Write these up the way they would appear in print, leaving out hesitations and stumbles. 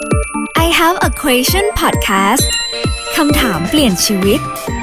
I have a question podcast คำถามเปลี่ยนชีวิต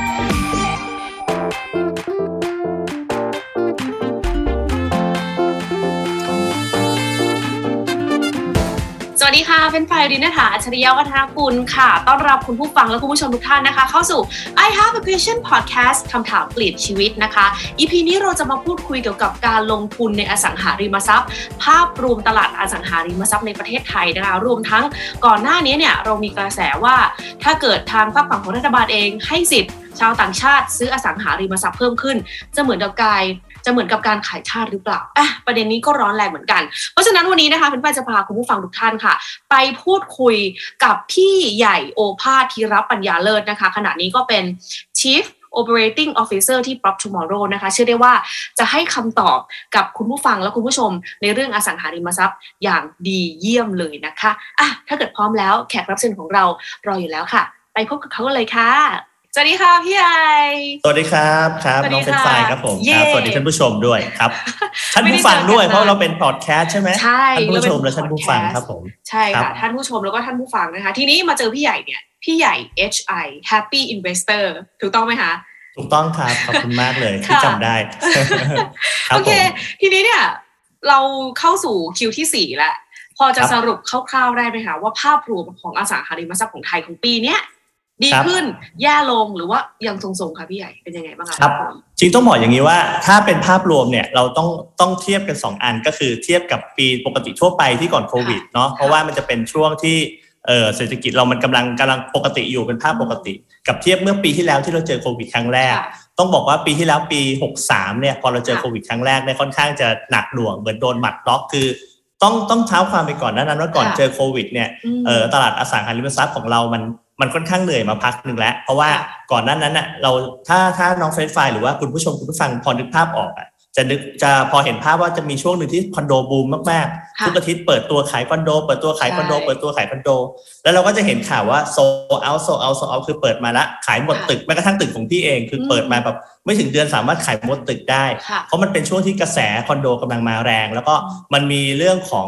สวัสดีค่ะเป็นฝ่ายรินฐาอัจฉริยะวัฒนกุลค่ะต้อนรับคุณผู้ฟังและคุณผู้ชมทุกท่านนะคะเข้าสู่ I have a question podcast คำถามเปลี่ยนชีวิตนะคะ EP นี้เราจะมาพูดคุยเกี่ยวกับการลงทุนในอสังหาริมทรัพย์ภาพรวมตลาดอสังหาริมทรัพย์ในประเทศไทยนะคะรวมทั้งก่อนหน้านี้เนี่ยเรามีกระแสว่าถ้าเกิดทางฝั่งของรัฐบาลเองให้สิทธิ์ชาวต่างชาติซื้ออสังหาริมทรัพย์เพิ่มขึ้นจะเหมือนกับการขายชาติหรือเปล่าประเด็นนี้ก็ร้อนแรงเหมือนกันเพราะฉะนั้นวันนี้นะคะเป็นฝ่ายจะพาคุณผู้ฟังทุกท่านค่ะไปพูดคุยกับพี่ใหญ่โอภาสธีรปัญญาเลิศนะคะขณะนี้ก็เป็น Chief Operating Officer ที่ Prop Tomorrow นะคะเชื่อได้ว่าจะให้คำตอบกับคุณผู้ฟังและคุณผู้ชมในเรื่องอสังหาริมทรัพย์อย่างดีเยี่ยมเลยนะคะถ้าเกิดพร้อมแล้วแขกรับเชิญของเรารออยู่แล้วค่ะไปพบกับเขาเลยค่ะสวัสดีค่ะพี่ใหญ่สวัสดีครับน้องเฟรนไฟครับผมครับสวัสดีท่านผู้ชมด้วยครับท่านผู้ฟังด้วยเพราะเราเป็นพอดแคสต์ใช่ไหมท่านผู้ชมและท่านผู้ฟังครับผมใช่ค่ะท่านผู้ชมแล้วก็ท่านผู้ฟังนะคะทีนี้มาเจอพี่ใหญ่เนี่ยพี่ใหญ่ HI Happy Investor ถูกต้องไหมคะถูกต้องครับขอบคุณมากเลยที่จำได้โอเคทีนี้เนี่ยเราเข้าสู่คิวที่4แล้วพอจะสรุปคร่าวๆได้ไหมคะว่าภาพรวมของอสังหาริมทรัพย์ของไทยของปีเนี้ยดีขึ้นแย่ลงหรือว่ายังทรงๆค่ะพี่ใหญ่เป็นยังไงบ้างครับจริงต้องบอกอย่างนี้ว่าถ้าเป็นภาพรวมเนี่ยเราต้องเทียบกัน2อันก็คือเทียบกับปีปกติทั่วไปที่ก่อนโควิดเนาะเพราะว่ามันจะเป็นช่วงที่เศรษฐกิจเรามันกำลังปกติอยู่เป็นภาพปกติกับเทียบเมื่อปีที่แล้วที่เราเจอโควิดครั้งแรกต้องบอกว่าปีที่แล้วปี63เนี่ยพอเราเจอโควิดครั้งแรกเนี่ยค่อนข้างจะหนักหน่วงเหมือนโดนหมัดล็อกคือต้องเท้าความไปก่อนนั้นว่าก่อนเจอโควิดเนี่ยตลาดอสังหาริมทรัพย์ของเรามันค่อนข้างเหนื่อยมาพักหนึ่งแล้วเพราะว่าก่อนนั้นน่ะเราถ้าน้องเฟรนไฟหรือว่าคุณผู้ชมคุณผู้ฟังพอนึกภาพออกจะพอเห็นภาพว่าจะมีช่วงหนึ่งที่คอนโดบูมมากๆทุกอาทิตย์เปิดตัวขายคอนโดเปิดตัวขายคอนโดแล้วเราก็จะเห็นข่าวว่าโซเอาคือเปิดมาละขายหมดตึกแม้กระทั่งตึกของพี่เองคือเปิดมาแบบไม่ถึงเดือนสามารถขายหมดตึกได้เพราะมันเป็นช่วงที่กระแสคอนโดกำลังมาแรงแล้วก็มันมีเรื่องของ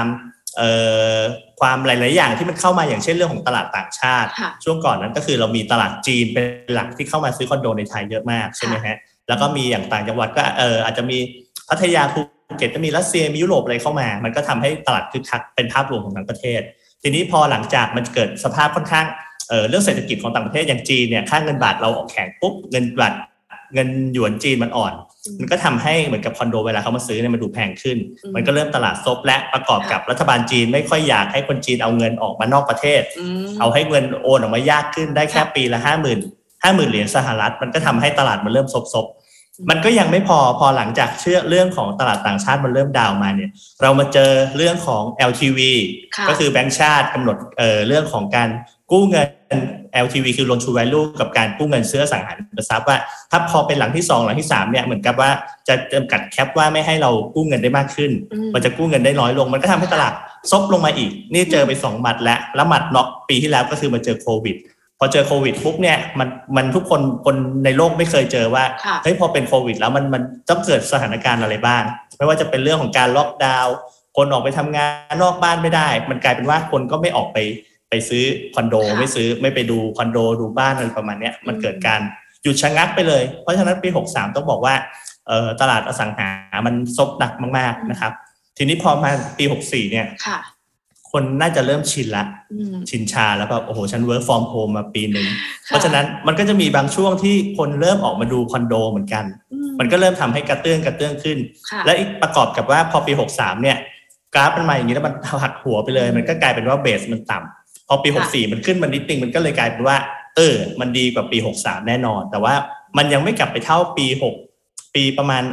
ความหลายๆอย่างที่มันเข้ามาอย่างเช่นเรื่องของตลาดต่างชาติช่วงก่อนนั้นก็คือเรามีตลาดจีนเป็นหลักที่เข้ามาซื้อคอนโดในไทยเยอะมากใช่ไหมฮะแล้วก็มีอย่างต่างจังหวัดก็อาจจะมีพัทยาภูเก็ตก็มีรัสเซียมียุโรปอะไรเข้ามามันก็ทำให้ตลาดคึกคักเป็นภาพรวมของทั้งประเทศทีนี้พอหลังจากมันเกิดสภาพค่อนข้างเรื่องเศรษฐกิจของต่างประเทศอย่างจีนเนี่ยค่าเงินบาทเราออกแข็งปุ๊บเงินหยวนจีนมันอ่อนมันก็ทำให้เหมือนกับคอนโดเวลาเขามาซื้อเนี่ยมันดูแพงขึ้นมันก็เริ่มตลาดซบและประกอบกับรัฐบาลจีนไม่ค่อยอยากให้คนจีนเอาเงินออกมานอกประเทศเอาให้เงินโอนออกมายากขึ้นได้แค่ปีละ50,000 เหรียญสหรัฐมันก็ทำให้ตลาดมันเริ่มซบมันก็ยังไม่พอหลังจากเรื่องของตลาดต่างชาติมันเริ่มดาวมาเนี่ยเรามาเจอเรื่องของ LTV ก็คือแบงก์ชาติกำหนดเรื่องของการกู้เงิน LTV คือ Loan to Value กับการกู้เงินซื้ออสังหาริมทรัพย์ว่าถ้าพอเป็นหลังที่2หลังที่3เนี่ยเหมือนกับว่าจะจำกัดแคปว่าไม่ให้เรากู้เงินได้มากขึ้นมันจะกู้เงินได้น้อยลงมันก็ทำให้ตลาดซบลงมาอีกนี่เจอไป2หมัดแล้วหมัดน็อกปีที่แล้วก็คือมาเจอโควิดพอเจอโควิดปุ๊บเนี่ยมันทุกคนในโลกไม่เคยเจอว่าเฮ้ยพอเป็นโควิดแล้วมันต้องเกิดสถานการณ์อะไรบ้างไม่ว่าจะเป็นเรื่องของการล็อกดาวน์คนออกไปทำงานนอกบ้านไม่ได้มันกลายเป็นว่าคนก็ไม่ออกไปซื้อคอนโดไม่ไปดูคอนโดดูบ้านอะไรประมาณนี้มันเกิดการหยุดชะงักไปเลยเพราะฉะนั้นปี63ต้องบอกว่าตลาดอสังหามันซบหนักมากๆนะครับทีนี้พอมาปี64เนี่ยคนน่าจะเริ่มชินละชินชาแล้วแบบโอ้โหฉัน work from home มาปีนึงเพราะฉะนั้นมันก็จะมีบางช่วงที่คนเริ่มออกมาดูคอนโดเหมือนกันมันก็เริ่มทำให้กระเตื้องขึ้นและอีกประกอบกับว่าพอปี63เนี่ยกราฟมันมาอย่างนี้แล้วมันหักหัวไปเลยมันก็กลายเป็นว่าเบสมันต่ำพอปี64มันขึ้นมานิดนึงมันก็เลยกลายเป็นว่ามันดีกว่าปี63แน่นอนแต่ว่ามันยังไม่กลับไปเท่าปีประมาณ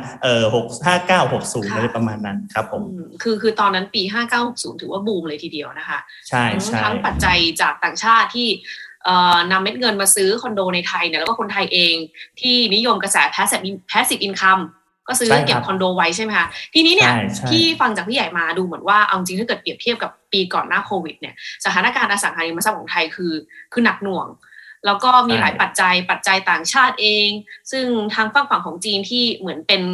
59-60อะไรประมาณนั้นครับผมคือตอนนั้นปี59-60ถือว่าบูมเลยทีเดียวนะคะใช่ทั้งปัจจัยจากต่างชาติที่นำเม็ดเงินมาซื้อคอนโดในไทยเนี่ยแล้วก็คนไทยเองที่นิยมกระแส passive income ก็ซื้อเก็บคอนโดไว้ใช่ไหมคะทีนี้เนี่ยที่ฟังจากพี่ใหญ่มาดูเหมือนว่าเอาจริงถ้าเกิดเปรียบเทียบกับปีก่อนหน้าโควิดเนี่ยสถานการณ์อสังหาริมทรัพย์ของไทยคือหนักหน่วงแล้วก็มีหลายปัจจัยต่างชาติเองซึ่งทางฝั่งของจีนที่เหมือนเป็น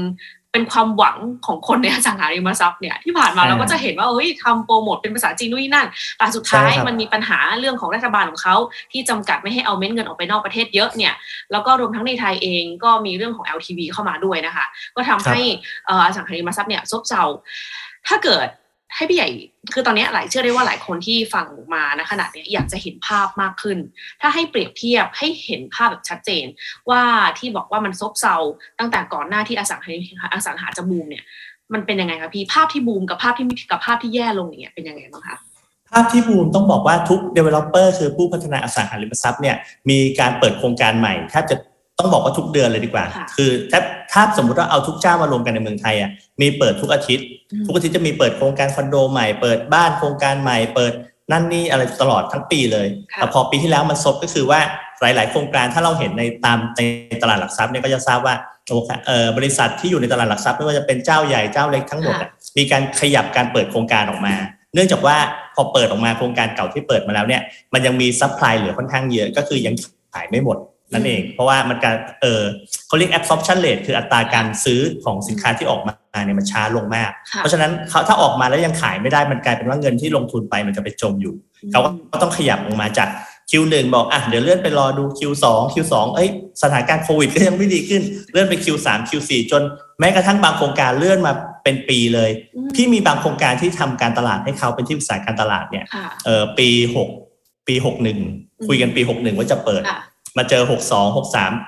เป็นความหวังของคนในอสังหาริมทรัพย์เนี่ยที่ผ่านมาเราก็จะเห็นว่าทำโปรโมทเป็นภาษาจีนนู่นนี่นั่นแต่สุดท้ายมันมีปัญหาเรื่องของรัฐบาลของเขาที่จำกัดไม่ให้เอาเม็ดเงินออกไปนอกประเทศเยอะเนี่ยแล้วก็รวมทั้งในไทยเองก็มีเรื่องของ LTV เข้ามาด้วยนะคะก็ทำให้อสังหาริมทรัพย์เนี่ยซบเซาถ้าเกิดให้พี่ใหญ่คือตอนนี้เชื่อได้ว่าหลายคนที่ฟังมานะขณะนี้อยากจะเห็นภาพมากขึ้นถ้าให้เปรียบเทียบให้เห็นภาพแบบชัดเจนว่าที่บอกว่ามันซบเซาตั้งแต่ก่อนหน้าที่อสังหาจะบูมเนี่ยมันเป็นยังไงคะพี่ภาพที่บูมกับภาพที่แย่ลงเนี่ยเป็นยังไงบ้างคะภาพที่บูมต้องบอกว่าทุก developer คือผู้พัฒนาอสังหาริมทรัพย์เนี่ยมีการเปิดโครงการใหม่แทบจะต้องบอกว่าทุกเดือนเลยดีกว่าคือถ้าสมมุติว่าเอาทุกเจ้ามารวมกันในเมืองไทยมีเปิดทุกอาทิตย์จะมีเปิดโครงการคอนโดใหม่เปิดบ้านโครงการใหม่เปิดนั่นนี่อะไรตลอดทั้งปีเลยแต่พอปีที่แล้วมันซบก็คือว่าหลายๆโครงการถ้าเราเห็นในตลาดหลักทรัพย์เนี่ยก็จะทราบว่าบริษัทที่อยู่ในตลาดหลักทรัพย์ไม่ว่าจะเป็นเจ้าใหญ่เจ้าเล็กทั้งหมดมีการขยับการเปิดโครงการออกมาเนื่องจากว่าพอเปิดออกมาโครงการเก่าที่เปิดมาแล้วเนี่ยมันยังมีซัพพลายเหลือค่อนข้างเยอะก็คือยังขายไม่หมดนั่นเองเพราะว่ามันการเขาเรียก absorption rate คืออัตราการซื้อของสินค้าที่ออกมาเนี่ยมันช้าลงมากเพราะฉะนั้นถ้าออกมาแล้วยังขายไม่ได้มันกลายเป็นว่าเงินที่ลงทุนไปมันจะไปจมอยู่เขาก็ต้องขยับลงมาจาก Q1 บอกเดี๋ยวเลื่อนไปรอดู Q2 สถานการณ์โควิดก็ยังไม่ดีขึ้นเลื่อนไป Q3 Q4 จนแม้กระทั่งบางโครงการเลื่อนมาเป็นปีเลยพี่มีบางโครงการที่ทำการตลาดให้เขาเป็นที่ปรึกษาการตลาดเนี่ยปี61คุยกันปี61ว่าจะเปิดมาเจอ62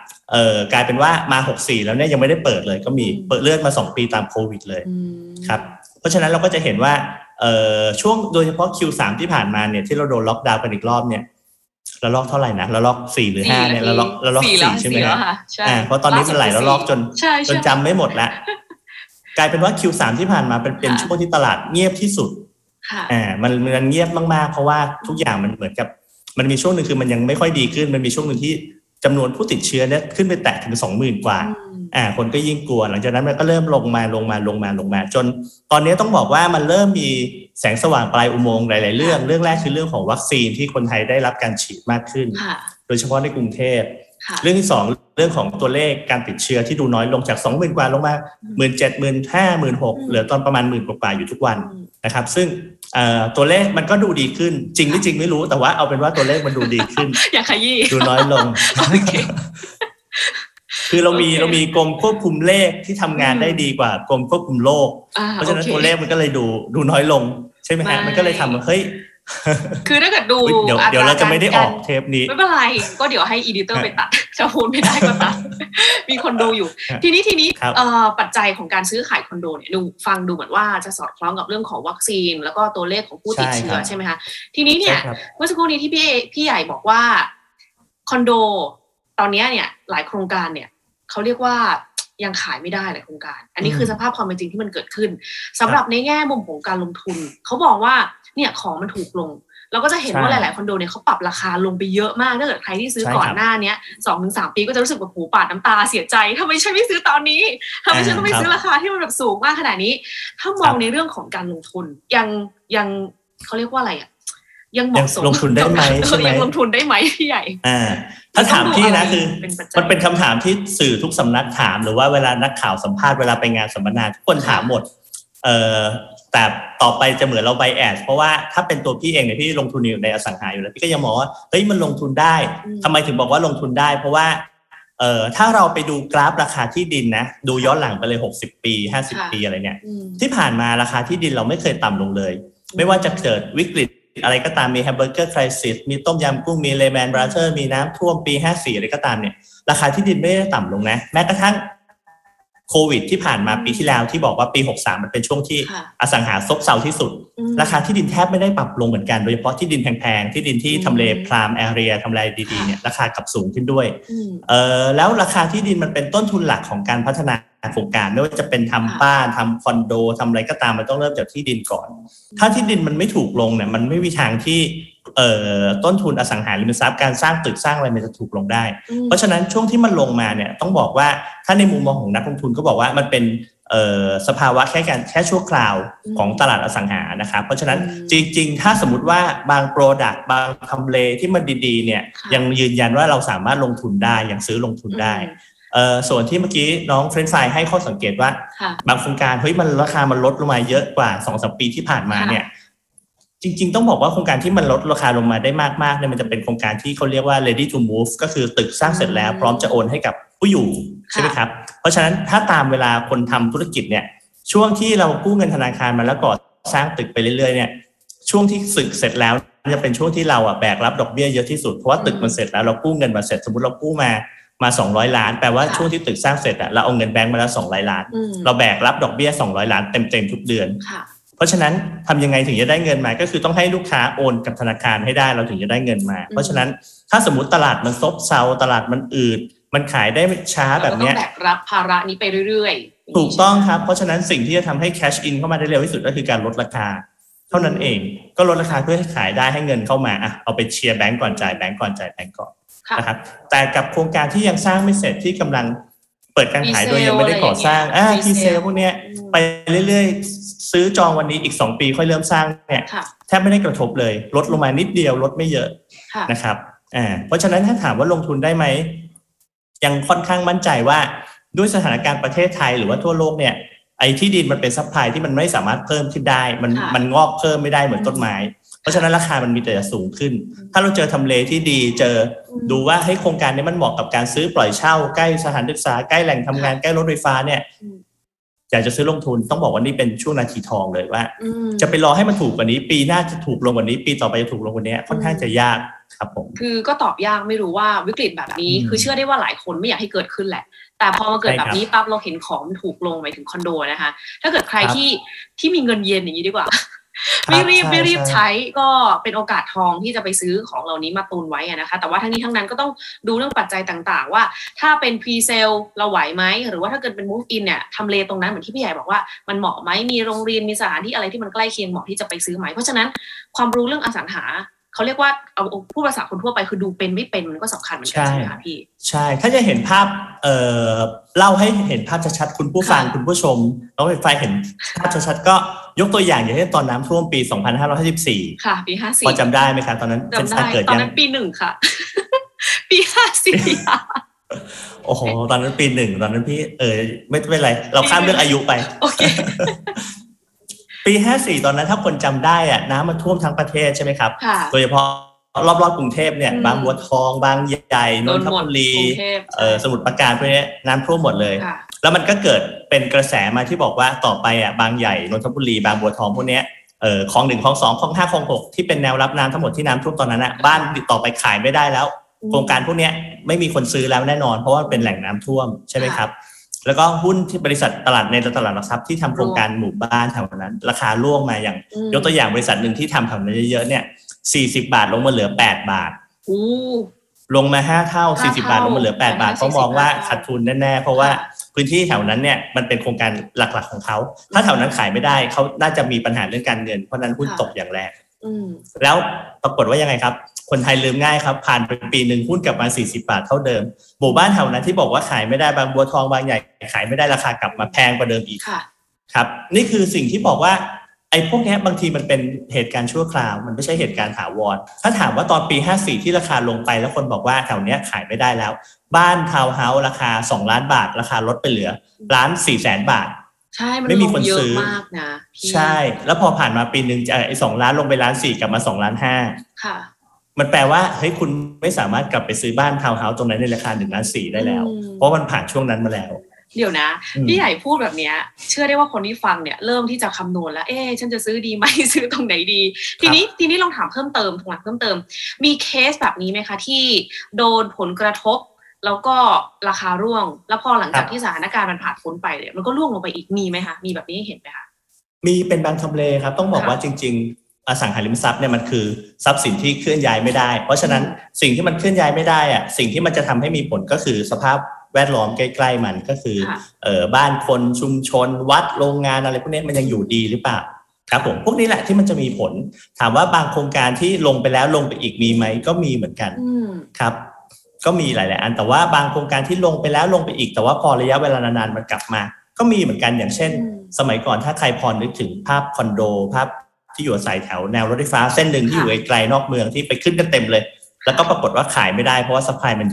63กลายเป็นว่ามา64แล้วเนี่ยยังไม่ได้เปิดเลยก็มีเปิดเลื่อนมา2ปีตามโควิดเลยครับเพราะฉะนั้นเราก็จะเห็นว่าช่วงโดยเฉพาะ Q3 ที่ผ่านมาเนี่ยที่เราโดนล็อกดาวน์กันอีกรอบเนี่ยระลอกเท่าไหร่นะระลอก4หรือ5เนี่ยระลอก4ใช่ไหมฮะเพราะตอนนี้มันไหลระลอกจนจำไม่หมดแล้วกลายเป็นว่า Q3 ที่ผ่านมาเป็นช่วงที่ตลาดเงียบที่สุดมันเงียบมากๆเพราะว่าทุกอย่างมันเหมือนกับมันมีช่วงนึงคือมันยังไม่ค่อยดีขึ้นมันมีช่วงนึงที่จำนวนผู้ติดเชื้อเนี่ยขึ้นไปแตะถึง 20,000 กว่าคนก็ยิ่งกลัวหลังจากนั้นมันก็เริ่มลงมาจนตอนนี้ต้องบอกว่ามันเริ่มมีแสงสว่างปลายอุโมงค์หลายๆเรื่องแรกคือเรื่องของวัคซีนที่คนไทยได้รับการฉีดมากขึ้นโดยเฉพาะในกรุงเทพเรื่องที่2เรื่องของตัวเลขการติดเชื้อที่ดูน้อยลงจาก 20,000 กว่าลงมา 17,000 15,000 16,000 เหลือตอนประมาณ 10,000 กว่าอยู่ทุกวันนะครับซึ่งตัวเลขมันก็ดูดีขึ้นจริงไม่จริงไม่รู้แต่ว่าเอาเป็นว่าตัวเลขมันดูดีขึ้นอย่าขยี้ดูน้อยลง คือเรามีกรมควบคุมเลขที่ทำงานได้ดีกว่ากรมควบคุมโรคเพราะฉะนั้นตัวเลขมันก็เลยดูน้อยลงใช่ไหมฮะมันก็เลยทำเฮ้ยคือถ้าเกิดดูเดี๋ยวเราจะไม่ได้ออกเทปนี้ไม่เป็นไรก็เดี๋ยวให้อีดิเตอร์ไปตัดจะพูดไม่ได้ก็ตัดมีคนดูอยู่ทีนี้ปัจจัยของการซื้อขายคอนโดเนี่ยฟังดูเหมือนว่าจะสอดคล้องกับเรื่องของวัคซีนแล้วก็ตัวเลขของผู้ติดเชื้อใช่ไหมคะทีนี้เนี่ยเมื่อสักครู่นี้ที่พี่ใหญ่บอกว่าคอนโดตอนนี้เนี่ยหลายโครงการเนี่ยเขาเรียกว่ายังขายไม่ได้หลายโครงการอันนี้คือสภาพความเป็นจริงที่มันเกิดขึ้นสำหรับในแง่มุมของการลงทุนเขาบอกว่าเนี่ยของมันถูกลงเราก็จะเห็นว่าหลายๆคอนโดเนี่ยเขาปรับราคาลงไปเยอะมากถ้าเกิดใครที่ซื้อก่อนหน้านี้ 2-3 ปีก็จะรู้สึกว่าหูปาดน้ำตาเสียใจทำไมฉันไม่ซื้อตอนนี้ทำไมฉันต้องไปซื้อราคาที่มันแบบสูงมากขนาดนี้ถ้ามองในเรื่องของการลงทุนยังเขาเรียกว่าอะไรอ่ะยังเหมาะสมลงทุนได้ไหมใช่ไหมยังลงทุนได้ไหมพี่ใหญ่ถ้าถามพี่นะคือมันเป็นคำถามที่สื่อทุกสำนักถามหรือว่าเวลานักข่าวสัมภาษณ์เวลาไปงานสัมมนาทุกคนถามหมดแต่ต่อไปจะเหมือนเราไบแอสเพราะว่าถ้าเป็นตัวพี่เองเนี่ยพี่ลงทุนอยู่ในอสังหาอยู่แล้วพี่ก็ยังมองว่าเฮ้ยมันลงทุนได้ทำไมถึงบอกว่าลงทุนได้เพราะว่าถ้าเราไปดูกราฟราคาที่ดินนะดูย้อนหลังไปเลย60ปี50ปีอะไรเนี่ยที่ผ่านมาราคาที่ดินเราไม่เคยต่ำลงเลยไม่ว่าจะเกิดวิกฤตอะไรก็ตามมีแฮมเบอร์เกอร์ไครซิสมีต้มยำกุ้งมีเลแมนบราเธอร์มีน้ำท่วมปี54อะไรก็ตามเนี่ยราคาที่ดินไม่ได้ต่ำลงนะแม้กระทั่งโควิดที่ผ่านมาปีที่แล้วที่บอกว่าปี63มันเป็นช่วงที่อสังหาซบเซาที่สุดราคาที่ดินแทบไม่ได้ปรับลงเหมือนกันโดยเฉพาะที่ดินแพงๆที่ดินที่ทำเลพรามแอเรียทำเลดีๆเนี่ยราคากลับสูงขึ้นด้วยแล้วราคาที่ดินมันเป็นต้นทุนหลักของการพัฒนาโครงการไม่ว่าจะเป็นทำบ้านทำคอนโดทำอะไรก็ตามมันต้องเริ่มจากที่ดินก่อนถ้าที่ดินมันไม่ถูกลงเนี่ยมันไม่มีทางที่ต้นทุนอสังหาริมทรัพย์การสร้างตึกสร้างอะไรมันจะถูกลงได้เพราะฉะนั้นช่วงที่มันลงมาเนี่ยต้องบอกว่าถ้าในมุมมองของนักลงทุนก็บอกว่ามันเป็นสภาวะแค่ชั่วคราวของตลาดอสังหานะครับเพราะฉะนั้นจริงๆถ้าสมมุติว่าบางโปรดักต์บางทำเลที่มันดีๆเนี่ยยังยืนยันว่าเราสามารถลงทุนได้ยังซื้อลงทุนได้ส่วนที่เมื่อกี้น้องเฟรนช์ฟรายให้ข้อสังเกตว่าบางโครงการเฮ้ยมันราคามันลดลงมาเยอะกว่า 2-3 ปีที่ผ่านมาเนี่ยจริงๆต้องบอกว่าโครงการที่มันลดราคาลงมาได้มากๆเนี่ยมันจะเป็นโครงการที่เขาเรียกว่า ready to move ก็คือตึกสร้างเสร็จแล้วพร้อมจะโอนให้กับผู้อยู่ใช่ไหมครับเพราะฉะนั้นถ้าตามเวลาคนทำธุรกิจเนี่ยช่วงที่เรากู้เงินธนาคารมาแล้วก่อสร้างตึกไปเรื่อยๆเนี่ยช่วงที่ตึกเสร็จแล้วจะเป็นช่วงที่เราแบกรับดอกเบี้ยเยอะที่สุดเพราะว่าตึกมันเสร็จแล้วเรากู้เงินมาเสร็จสมมติเรากู้มา200 ล้านแปลว่าช่วงที่ตึกสร้างเสร็จเราเอาเงินแบงก์มาแล้ว200 ล้านเราแบกรับดอกเบี้ย200 ล้านเต็มๆทุกเดือนเพราะฉะนั้นทำยังไงถึงจะได้เงินมาก็คือต้องให้ลูกค้าโอนกับธนาคารให้ได้เราถึงจะได้เงินมาเพราะฉะนั้นถ้าสมมติตลาดมันซบเซาตลาดมันอืดมันขายได้ช้าแบบนี้ต้องแบกรับภาระนี้ไปเรื่อยๆถูกต้องครับเพราะฉะนั้นสิ่งที่จะทำให้ cash in เข้ามาได้เร็วที่สุดก็คือการลดราคาเท่านั้นเองก็ลดราคาเพื่อให้ขายได้ให้เงินเข้ามาเอาไปเชียร์แบงก์ก่อนจ่ายแบงก์ก่อนนะครับแต่กับโครงการที่ยังสร้างไม่เสร็จที่กำลังเปิดการขายโดยยังไม่ได้ก่อสร้างพีเซลพวกเนี้ยไปเรื่อยๆซื้อจองวันนี้อีก2 ปีค่อยเริ่มสร้างเนี่ยแทบไม่ได้กระทบเลยลดลงมานิดเดียวลดไม่เยอะนะครับเพราะฉะนั้นถ้าถามว่าลงทุนได้ไหมยังค่อนข้างมั่นใจว่าด้วยสถานการณ์ประเทศไทยหรือว่าทั่วโลกเนี่ยไอ้ที่ดินมันเป็นซัพพลายที่มันไม่สามารถเพิ่มขึ้นได้มันงอกเพิ่มไม่ได้เหมือนต้นไม้เพราะฉะนั้นราคามันมีแต่จะสูงขึ้นถ้าเราเจอทำเลที่ดีเจอดูว่าให้โครงการนี้มันเหมาะกับการซื้อปล่อยเช่าใกล้สถานศึกษาใกล้แหล่งทำงานใกล้รถไฟฟ้าเนี่ยอยากจะซื้อลงทุนต้องบอกว่านี่เป็นช่วงนาทีทองเลยว่าจะไปรอให้มันถูกกว่านี้ปีหน้าจะถูกลงกว่านี้ปีต่อไปจะถูกลงกว่านี้ค่อนข้างจะยากครับผมคือก็ตอบยากไม่รู้ว่าวิกฤตแบบนี้คือเชื่อได้ว่าหลายคนไม่อยากให้เกิดขึ้นแหละแต่พอมาเกิดแบบนี้ปั๊บเราเห็นของมันถูกลงไปถึงคอนโดนะคะถ้าเกิดใครที่มีเงินเย็นอย่างนี้ดีกว่าไม่รีบใช้ก็เป็นโอกาสทองที่จะไปซื้อของเหล่านี้มาตุนไว้นะคะแต่ว่าทั้งนี้ทั้งนั้นก็ต้องดูเรื่องปัจจัยต่างๆว่าถ้าเป็นพรีเซลเราไหวไหมหรือว่าถ้าเกิดเป็น move in เนี่ยทำเลตรงนั้นเหมือนที่พี่ใหญ่บอกว่ามันเหมาะไหมมีโรงเรียนมีสถานที่อะไรที่มันใกล้เคียงเหมาะที่จะไปซื้อไหมเพราะฉะนั้นความรู้เรื่องอสังหาเขาเรียกว่าเอาผู้ภาษาคนทั่วไปคือดูเป็นไม่เป็นมันก็สำคัญเหมือนกันใช่ไหมคะพี่ใช่ถ้าจะเห็นภาพเล่าให้เห็นภาพชัดๆคุณผู้ฟังคุณผู้ชมน้องไฟเห็นภาพชัดๆก็ยกตัวอย่างอย่างเช่นตอนน้ำท่วมปี2554 ค่ะปี54 พอจำได้ไหมครับตอนนั้นจำได้ตอนนั้นปี1ค่ะปี54 โอ้โหตอนนั้นปี1ตอนนั้นพี่ไม่เป็นไรเราข้ามเรื่องอายุไปโอเคปี54ตอนนั้นถ้าคนจำได้อะน้ำมันท่วมทั้งประเทศใช่ไหมครับโดยเฉพาะรอบๆกรุงเทพเนี่ยบางบัวทองบางใหญ่นนทบุรีสมุทรปราการพวกนี้น้ำท่วมหมดเลยแล้วมันก็เกิดเป็นกระแสมาที่บอกว่าต่อไปอะบางใหญ่นนทบุรีบางบัวทองพวกนี้คลอง1คลอง2คลอง5คลอง6ที่เป็นแนวรับน้ำทั้งหมดที่น้ำท่วมตอนนั้นอะบ้านต่อไปขายไม่ได้แล้วโครงการพวกนี้ไม่มีคนซื้อแล้วแน่นอนเพราะว่าเป็นแหล่งน้ำท่วมใช่ไหมครับแล้วก็หุ้นที่บริษัทตลาดในตลาดหลักทรัพย์ที่ทำโครงการหมู่บ้านแถวนั้นราคาร่วงมาอย่างยกตัวอย่างบริษัทหนึ่งที่ทำแถวนั้นเยอะๆเนี่ย40 บาทลงมาเหลือ8 บาทลงมา5 เท่า40 บาทลงมาเหลือ8 บาทก็มองว่าขาดทุนแน่ๆเพราะว่าพื้นที่แถวนั้นเนี่ยมันเป็นโครงการหลักๆของเขาถ้าแถวนั้นขายไม่ได้เขาน่าจะมีปัญหาเรื่องการเงินเพราะนั้นหุ้นตกอย่างแรงแล้วปรากฏว่ายังไงครับคนไทยลืมง่ายครับผ่านไปปีนึงหุ้นกลับมา40 บาทเท่าเดิมหมู่บ้านแถวนั้นที่บอกว่าขายไม่ได้บางบัวทองบางใหญ่ขายไม่ได้ราคากลับมาแพงกว่าเดิมอีกครับนี่คือสิ่งที่บอกว่าไอ้พวกนี้บางทีมันเป็นเหตุการณ์ชั่วคราวมันไม่ใช่เหตุการณ์ถาวรถ้าถามว่าตอนปี54ที่ราคาลงไปแล้วคนบอกว่าแถวเนี้ยขายไม่ได้แล้วบ้านทาวน์เฮาส์ราคา2 ล้านบาทราคาลดไปเหลือ1,400,000 บาทใช่มันลงเยอะมากนะใช่แล้วพอผ่านมาปีนึงไอ้2 ล้านลงไป1,400,000กลับมา2.5 ล้านค่ะมันแปลว่าเฮ้ยคุณไม่สามารถกลับไปซื้อบ้านทาวน์เฮาส์ตรงนั้นในราคา1.4 ล้านได้แล้วเพราะมันผ่านช่วงนั้นมาแล้วเดี๋ยวนะพี่ใหญ่พูดแบบนี้เชื่อได้ว่าคนที่ฟังเนี่ยเริ่มที่จะคำนวณแล้วฉันจะซื้อดีไหมซื้อตรงไหนดีทีนี้ลองถามเพิ่มเติมถามเพิ่มเติมมีเคสแบบนี้ไหมคะที่โดนผลกระทบแล้วก็ราคาร่วงแล้วพอหลังจากที่สถานการณ์มันผ่านพ้นไปเนี่ยมันก็ร่วงลงไปอีกมีไหมคะมีแบบนี้เห็นไหมคะมีเป็นบางทำเลครับต้องบอกว่าจริงๆอสังหาริมทรัพย์เนี่ยมันคือทรัพย์สินที่เคลื่อนย้ายไม่ได้เพราะฉะนั้นสิ่งที่มันเคลื่อนย้ายไม่ได้อะสิ่งที่มันจะทำให้มีผลก็คือสภาพแวดล้อมใกล้ๆมันก็คือบ้านคนชุมชนวัดโรงงานอะไรพวกนี้มันยังอยู่ดีหรือเปล่าครับผมพวกนี้แหละที่มันจะมีผลถามว่าบางโครงการที่ลงไปแล้วลงไปอีกมีไหมก็มีเหมือนกันครับก็มีหลายๆอันแต่ว่าบางโครงการที่ลงไปแล้วลงไปอีกแต่ว่าพอระยะเวลานานๆมันกลับมาก็มีเหมือนกันอย่างเช่นสมัยก่อนถ้าใครพอนึกถึงภาพคอนโดภาพที่อยู่อาศัยแถวแนวรถไฟฟ้าเส้นหนึ่งที่อยู่ไกลๆนอกเมืองที่ไปขึ้นกันเต็มเลยแล้วก็ปรากฏว่าขายไม่ได้เพราะว่าซัพพลายมันเยอะ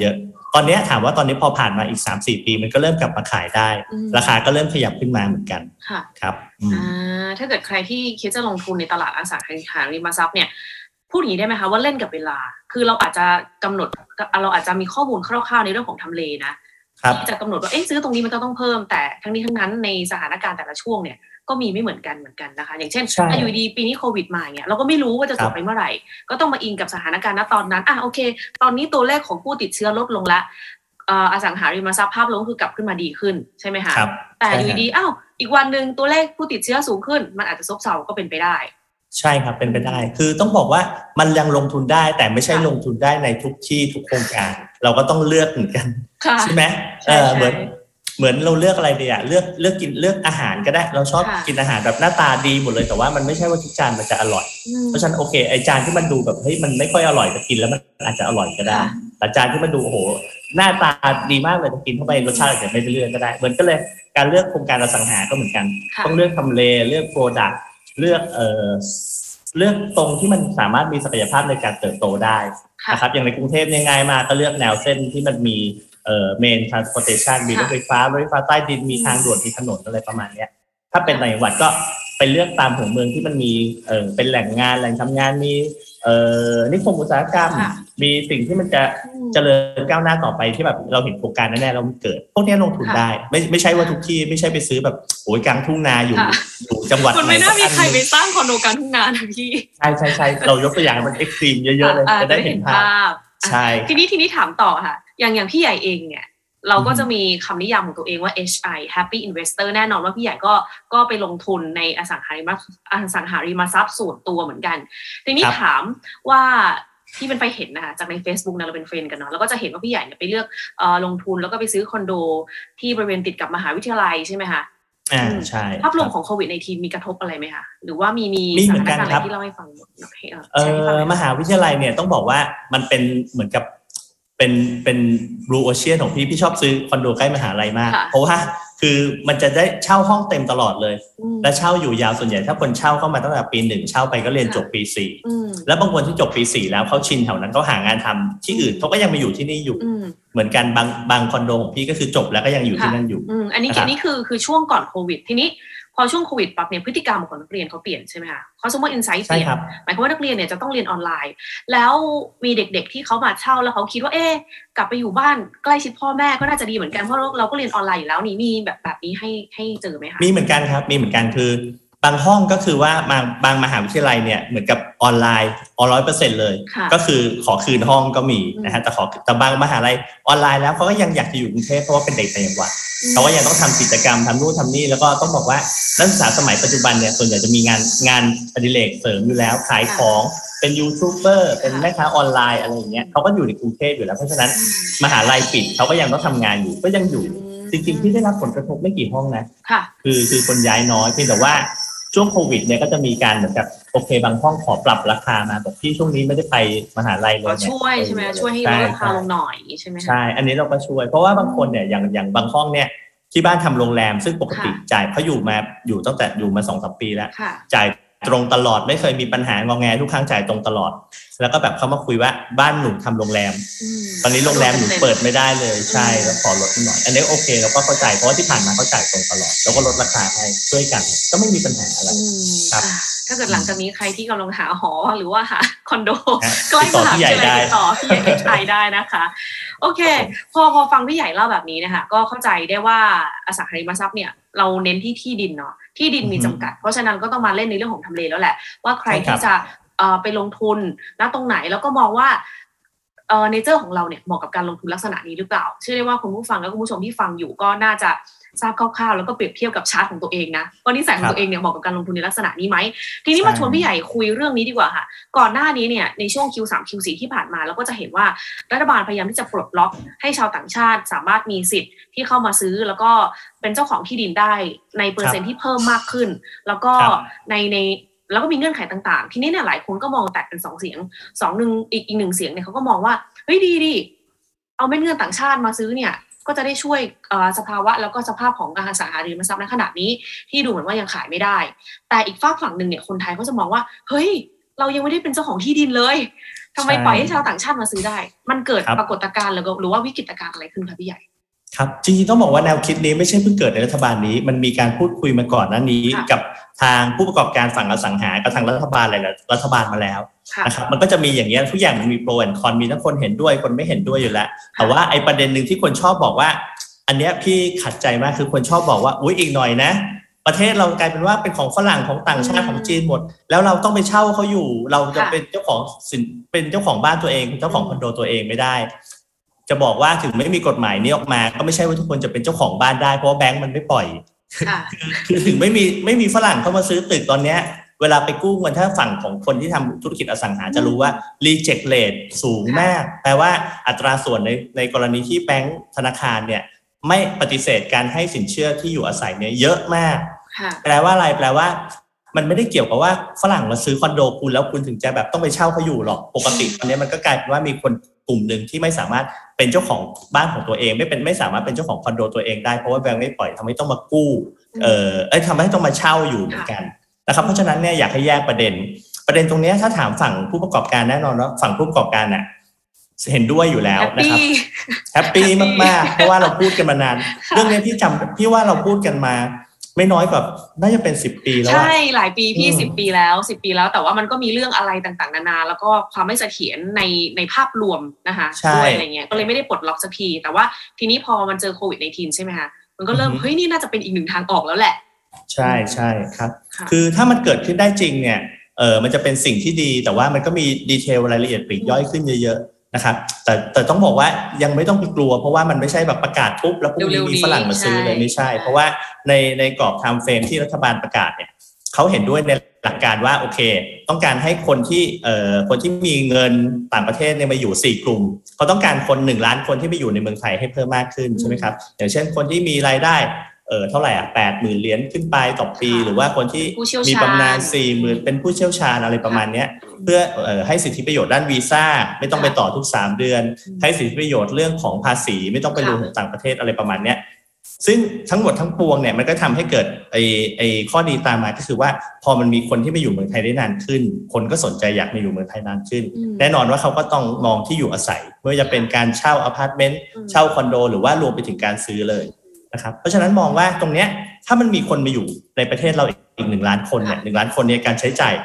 ตอนนี้ถามว่าตอนนี้พอผ่านมาอีก 3-4 ปีมันก็เริ่มกลับมาขายได้ราคาก็เริ่มขยับขึ้นมาเหมือนกันครับถ้าเกิดใครที่คิดจะลงทุนในตลาดอสังหาริมทรัพย์เนี่ยพูดอย่างนี้ได้ไหมคะว่าเล่นกับเวลาคือเราอาจจะกำหนดเราอาจจะมีข้อมูลคร่าวๆในเรื่องของทำเลนะที่จะกำหนดว่าซื้อตรงนี้มันต้องเพิ่มแต่ทั้งนี้ทั้งนั้นในสถานการณ์แต่ละช่วงเนี่ยก็มีไม่เหมือนกันนะคะอย่างเช่นอยู่ดีปีนี้โควิดมาเนี่ยเราก็ไม่รู้ว่าจะจบไปเมื่อไหร่ก็ต้องมาอิงกับสถานการณ์ณตอนนั้นโอเคตอนนี้ตัวเลขของผู้ติดเชื้อลดลงแล้วอสังหาริมทรัพย์ภาพรวมคือกลับขึ้นมาดีขึ้นใช่ไหมคะแต่อยู่ดีอีกวันนึงตัวเลขผู้ติดเชื้อสูงขึ้นมันอาจจะซบเซาก็เป็นไปได้ใช่ครับเป็นไปได้คือต้องบอกว่ามันยังลงทุนได้แต่ไม่ใช่ลงทุนได้ในทุกที่ทุกโครงการเราก็ต้องเลือกเหมือนกันใช่ไหมเหมือนเราเลือกอะไรดีเลือกกินเลือกอาหารก็ได้เราชอบกินอาหารแบบหน้าตาดีหมดเลยแต่ว่ามันไม่ใช่ว่าทุกจานมันจะอร่อยเพราะฉะนั้นโอเคไอจานที่มันดูแบบเฮ้ยมันไม่ค่อยอร่อยแต่กินแล้วมันอาจจะอร่อยก็ได้แต่จานที่มันดูโอ้โหหน้าตาดีมากเลยแต่กินเข้าไปรสชาติอาจจะไม่ได้เลือกก็ได้เหมือนก็เลยการเลือกโครงการอสังหาก็เหมือนกันต้องเลือกทำเลเลือกโปรดักต์เลือกตรงที่มันสามารถมีศักยภาพในการเติบโตได้นะครับอย่างในกรุงเทพง่ายมากก็เลือกแนวเส้นที่มันมีmain transportation มีรถไฟฟ้าใต้ดินมีทางด่วนมีถนนอะไรประมาณนี้ถ้าเป็นในจังหวัดก็ไปเลือกตามหัวเมืองที่มันมีเป็นแหล่งงานแหล่งทำงานมีนิคมอุตสาหกรรมมีสิ่งที่มันจะเจริญก้าวหน้าต่อไปที่แบบเราเห็นโครงการแน่ๆเราเกิดพวกนี้ลงทุนได้ไม่ใช่ว่าทุกที่ไม่ใช่ไปซื้อแบบโอ้ยกลางทุ่งนาอยู่จังหวัดไหนไม่น่ามีใครไปสร้างคอนโดกลางทุ่งนานะพี่ใช่เรายกตัวอย่างมันเอ็กซ์ตรีมเยอะๆเลยจะได้เห็นภาพใช่ทีนี้ถามต่อค่ะอย่างพี่ใหญ่เองเนี่ยเราก็จะมีคำนิยามของตัวเองว่า HI Happy Investor แน่นอนว่าพี่ใหญ่ก็ไปลงทุนในอสังหาริมทรัพย์ส่วนตัวเหมือนกันทีนี้ถามว่าที่เป็นไปเห็นนะคะจากใน Facebook นะเราเป็นเฟรนด์กันเนาะแล้วก็จะเห็นว่าพี่ใหญ่เนี่ยไปเลือกลงทุนแล้วก็ไปซื้อคอนโดที่บริเวณติดกับมหาวิทยาลัยใช่ไหมคะใช่ภาพรวมของโควิด-19มีกระทบอะไรไหมคะหรือว่ามีสถานการณ์อะไรที่เล่าให้ฟังมหาวิทยาลัยเนี่ยต้องบอกว่ามันเป็นเหมือนกับเป็นblue ocean ของพี่ชอบซื้อคอนโดใกล้มหาลัยมากเพราะว่าคือมันจะได้เช่าห้องเต็มตลอดเลยและเช่าอยู่ยาวส่วนใหญ่ถ้าคนเช่าเข้ามาตั้งแต่ปี1เช่าไปก็เรียนจบปี4แล้วบางคนที่จบปี4แล้วเขาชินแถวนั้นเขาหางานทำที่อื่นเขาก็ยังมาอยู่ที่นี่อยู่เหมือนกันบางคอนโดของพี่ก็คือจบแล้วก็ยังอยู่ที่นั่นอยู่อันนี้คือช่วงก่อนโควิดทีนี้พอช่วงโควิดปั๊บเนี่ยพฤติกรรมของนักเรียนเขาเปลี่ยนใช่ไหมคะconsumer insight เปลี่ยนหมายความว่านักเรียนเนี่ยจะต้องเรียนออนไลน์แล้วมีเด็กๆที่เขามาเช่าแล้วเขาคิดว่ากลับไปอยู่บ้านใกล้ชิดพ่อแม่ก็น่าจะดีเหมือนกันเพราะเราก็เรียนออนไลน์อยู่แล้วนี่มีแบบนี้ให้เจอไหมคะมีเหมือนกันครับมีเหมือนกันคือบางห้องก็คือว่าบางมหาวิทยาลัยเนี่ยเหมือนกับออนไลน์ 100% เลยก็คือขอคืนห้องก็มีนะฮะแต่บางมหาลัยออนไลน์แล้วเขาก็ยังอยากจะอยู่กรุงเทพเพราะว่าเป็นเด็กต่างจังหวัดเขาก็ยังต้องทำกิจกรรมทำนู่นทำนี่แล้วก็ต้องบอกว่านักศึกษาสมัยปัจจุบันเนี่ยส่วนใหญ่จะมีงานอดิเรกเสริมอยู่แล้วขายของเป็นยูทูบเบอร์เป็นแม่ค้าออนไลน์อะไรอย่างเงี้ยเขาก็อยู่ในกรุงเทพอยู่แล้วเพราะฉะนั้นมหาลัยปิดเขาก็ยังต้องทำงานอยู่ก็ยังอยู่จริงๆที่ได้รับผลกระทบไม่กี่ห้องนะคือคนย้ายน้อยเพียงแต่ว่าช่วงโควิดเนี่ยก็จะมีการเหมือนกับโอเคบางห้องขอปรับราคามาแบบที่ช่วงนี้ไม่ได้ไปมหาลัยเลยช่วยใช่ไหมช่วยให้ลดราคาลงหน่อยใช่ไหมใช่อันนี้เราก็ช่วยเพราะว่าบางคนเนี่ยอย่างบางห้องเนี่ยที่บ้านทำโรงแรมซึ่งปกติจ่ายเขาอยู่ตั้งแต่อยู่มา 2-3 ปีแล้วจ่ายตรงตลอดไม่เคยมีปัญหางอแงทุกครั้งจ่ายตรงตลอดแล้วก็แบบเขามาคุยว่าบ้านหนูทำโรงแรมตอนนี้โรงแรมหนูเปิดไม่ได้เลยใช่แล้วขอลดหน่อยอันนี้โอเคเราก็เข้าใจเพราะว่าที่ผ่านมาเขาจ่ายตรงตลอดแล้วก็ลดราคาให้ช่วยกันก็ไม่มีปัญหาอะไรครับถ้าเกิดหลังจากนี้ใครที่กำลังหาหอหรือว่าหาคอนโดใกล้มหาวิทยาลัยติดต่อพี่ใหญ่HIได้นะคะโอเคพอฟังพี่ใหญ่เล่าแบบนี้นะคะก็เข้าใจได้ว่าอสังหาริมทรัพย์เนี่ยเราเน้นที่ดินเนาะที่ดินมีจำกัดเพราะฉะนั้นก็ต้องมาเล่นในเรื่องของทำเลแล้วแหละว่าใครที่จะไปลงทุนณตรงไหนแล้วก็มองว่าเนเจอร์ของเราเนี่ยเหมาะกับการลงทุนลักษณะนี้หรือเปล่าเชื่อได้ว่าคุณผู้ฟังและคุณผู้ชมที่ฟังอยู่ก็น่าจะทราบคร่าวๆแล้วก็เปรียบเทียบกับชาร์ตของตัวเองนะว่านิสัยของตัวเองเนี่ยเหมาะกับการลงทุนในลักษณะนี้ไหมทีนี้มาชวนพี่ใหญ่คุยเรื่องนี้ดีกว่าค่ะก่อนหน้านี้เนี่ยในช่วง Q3 Q4 ที่ผ่านมาเราก็จะเห็นว่ารัฐบาลพยายามที่จะปลดล็อกให้ชาวต่างชาติสามารถมีสิทธิ์ที่เข้ามาซื้อแล้วก็เป็นเจ้าของที่ดินได้ในเปอร์เซ็นต์ที่เพิ่มมากขึ้นแล้วก็ในแล้วก็มีเงื่อนไขต่างๆทีนี้เนี่ยหลายคนก็มองแตกเป็น2เสียงอีก1เสียงเนี่ยเขาก็มองว่าเฮ้ยดีเอาเม็ดเงินต่างชาติมาซื้อเนี่ยก็จะได้ช่วยสภาวะแล้วก็สภาพของอสังหาริมทรัพย์ในขณะนี้ที่ดูเหมือนว่ายังขายไม่ได้แต่อีกฝากฝั่งนึงเนี่ยคนไทยเขาจะมองว่าเฮ้ยเรายังไม่ได้เป็นเจ้าของที่ดินเลยทำไมปล่อยให้ชาวต่างชาติมาซื้อได้มันเกิดปรากฏการณ์หรือว่าวิกฤตการณ์อะไรขึ้นคะพี่ใหญ่ครับจริงๆต้องบอกว่าแนวคิดนี้ไม่ใช่เพิ่งเกิดในรัฐบาลนี้มันมีการพูดคุยมาก่อนหน้านี้กับทางผู้ประกอบการฝั่งอสังหากับทางรัฐบาลหลายๆรัฐบาลมาแล้วนะครับมันก็จะมีอย่างเงี้ยทุกอย่างมันมีโปรแอนด์คอนมีทั้งคนเห็นด้วยคนไม่เห็นด้วยอยู่แล้วแต่ว่าไอ้ประเด็นนึงที่คนชอบบอกว่าอันเนี้ยพี่ขัดใจมากคือคนชอบบอกว่าอุ๊ยอีกหน่อยนะประเทศเรากลายเป็นว่าเป็นของฝรั่งของต่างชาติของจีนหมดแล้วเราต้องไปเช่าเขาอยู่เราจะเป็นเจ้าของเป็นเจ้าของบ้านตัวเองเจ้าของคอนโดตัวเองไม่ได้จะบอกว่าถึงไม่มีกฎหมายนี้ออกมาก็ไม่ใช่ว่าทุกคนจะเป็นเจ้าของบ้านได้เพราะว่าแบงก์มันไม่ปล่อยคือถึงไม่มีฝรั่งเข้ามาซื้อตึกตอนเนี้ยเวลาไปกู้เงินถ้าฝั่งของคนที่ทำธุรกิจอสังหาจะรู้ว่า reject rate สูงมากแปลว่าอัตราส่วนในกรณีที่แบงก์ธนาคารเนี่ยไม่ปฏิเสธการให้สินเชื่อที่อยู่อาศัยเนี่ยเยอะมากแปลว่าอะไรแปลว่ามันไม่ได้เกี่ยวกับว่าฝรั่งมาซื้อคอนโดคุณแล้วคุณถึงจะแบบต้องไปเช่าเขาอยู่หรอกปกติตอนนี้มันก็กลายเป็นว่ามีคนกลุ่มหนึ่งที่ไม่สามารถเป็นเจ้าของบ้านของตัวเองไม่สามารถเป็นเจ้าของคอนโดตัวเองได้เพราะว่าแบงก์ไม่ปล่อยทำให้ต้องมากู้ทำให้ต้องมาเช่าอยู่เหมือนกันนะครับเพราะฉะนั้นเนี่ยอยากให้แยกประเด็นตรงนี้ถ้าถามฝั่งผู้ประกอบการแน่นอนว่าฝั่งผู้ประกอบการน่ะเห็นด้วยอยู่แล้วนะครับแฮปปี้มากๆเพราะว่าเราพูดกันมานานเรื่องนี้พี่ว่าเราพูดกันมาไม่น้อยกว่าน่าจะเป็น10 ปีแล้วใช่หลายปีพี่10 ปีแล้วแต่ว่ามันก็มีเรื่องอะไรต่างๆนานาแล้วก็ความไม่เสถียรในภาพรวมนะคะด้วยอะไรเงี้ยก็เลยไม่ได้ปลดล็อกสักทีแต่ว่าทีนี้พอมันเจอโควิด-19 ใช่ไหมคะมันก็เริ่มเฮ้ยนี่น่าจะเป็นอีกหนึ่งทางออกแล้วแหละใช่ใช่ครับคือถ้ามันเกิดขึ้นได้จริงเนี่ยมันจะเป็นสิ่งที่ดีแต่ว่ามันก็มีดีเทลรายละเอียดปลีกย่อยขึ้นเยอะๆนะครับแต่ต้องบอกว่ายังไม่ต้องกลัวเพราะว่ามันไม่ใช่แบบประกาศปุ๊บแล้วพรุ่งนี้มีฝรั่งมาซื้อเลยไม่ใช่เพราะว่าในกรอบไทม์เฟรมที่รัฐบาลประกาศเนี่ยเขาเห็นด้วยในหลักการว่าโอเคต้องการให้คนที่มีเงินต่างประเทศเนี่ยมาอยู่4 กลุ่มเขาต้องการคน1 ล้านคนที่ไปอยู่ในเมืองไทยให้เพิ่มมากขึ้นใช่ไหมครับอย่างเช่นคนที่มีรายได้เท่าไหร่80,000 เหรียญขึ้นไปต่อปีหรือว่าคนที่มีบำนาญ 40,000 เป็นผู้เชี่ยวชาญอะไรประมาณนี้เพื่อให้สิทธิประโยชน์ด้านวีซ่าไม่ต้องไปต่อทุก3 เดือนให้สิทธิประโยชน์เรื่องของภาษีไม่ต้องไปลงถึงต่างประเทศอะไรประมาณนี้ซึ่งทั้งหมดทั้งปวงเนี่ยมันก็ทำให้เกิดไอ้ข้อดีตามมาก็คือว่าพอมันมีคนที่มาอยู่เมืองไทยได้นานขึ้นคนก็สนใจอยากมาอยู่เมืองไทยนานขึ้นแน่นอนว่าเขาก็ต้องมองที่อยู่อาศัยไม่ว่าจะเป็นการเช่าอพาร์ตเมนต์เช่าคอนโดหรือว่ารวมไปถึงการซื้อเลยนะครับเพราะฉะนั้นมองว่าตรงเนี้ยถ้ามันมีคนมาอยู่ในประเทศเราอีก1 ล้านคนเนี่ย1 ล้านคนเนี่ยการใช้จ่าย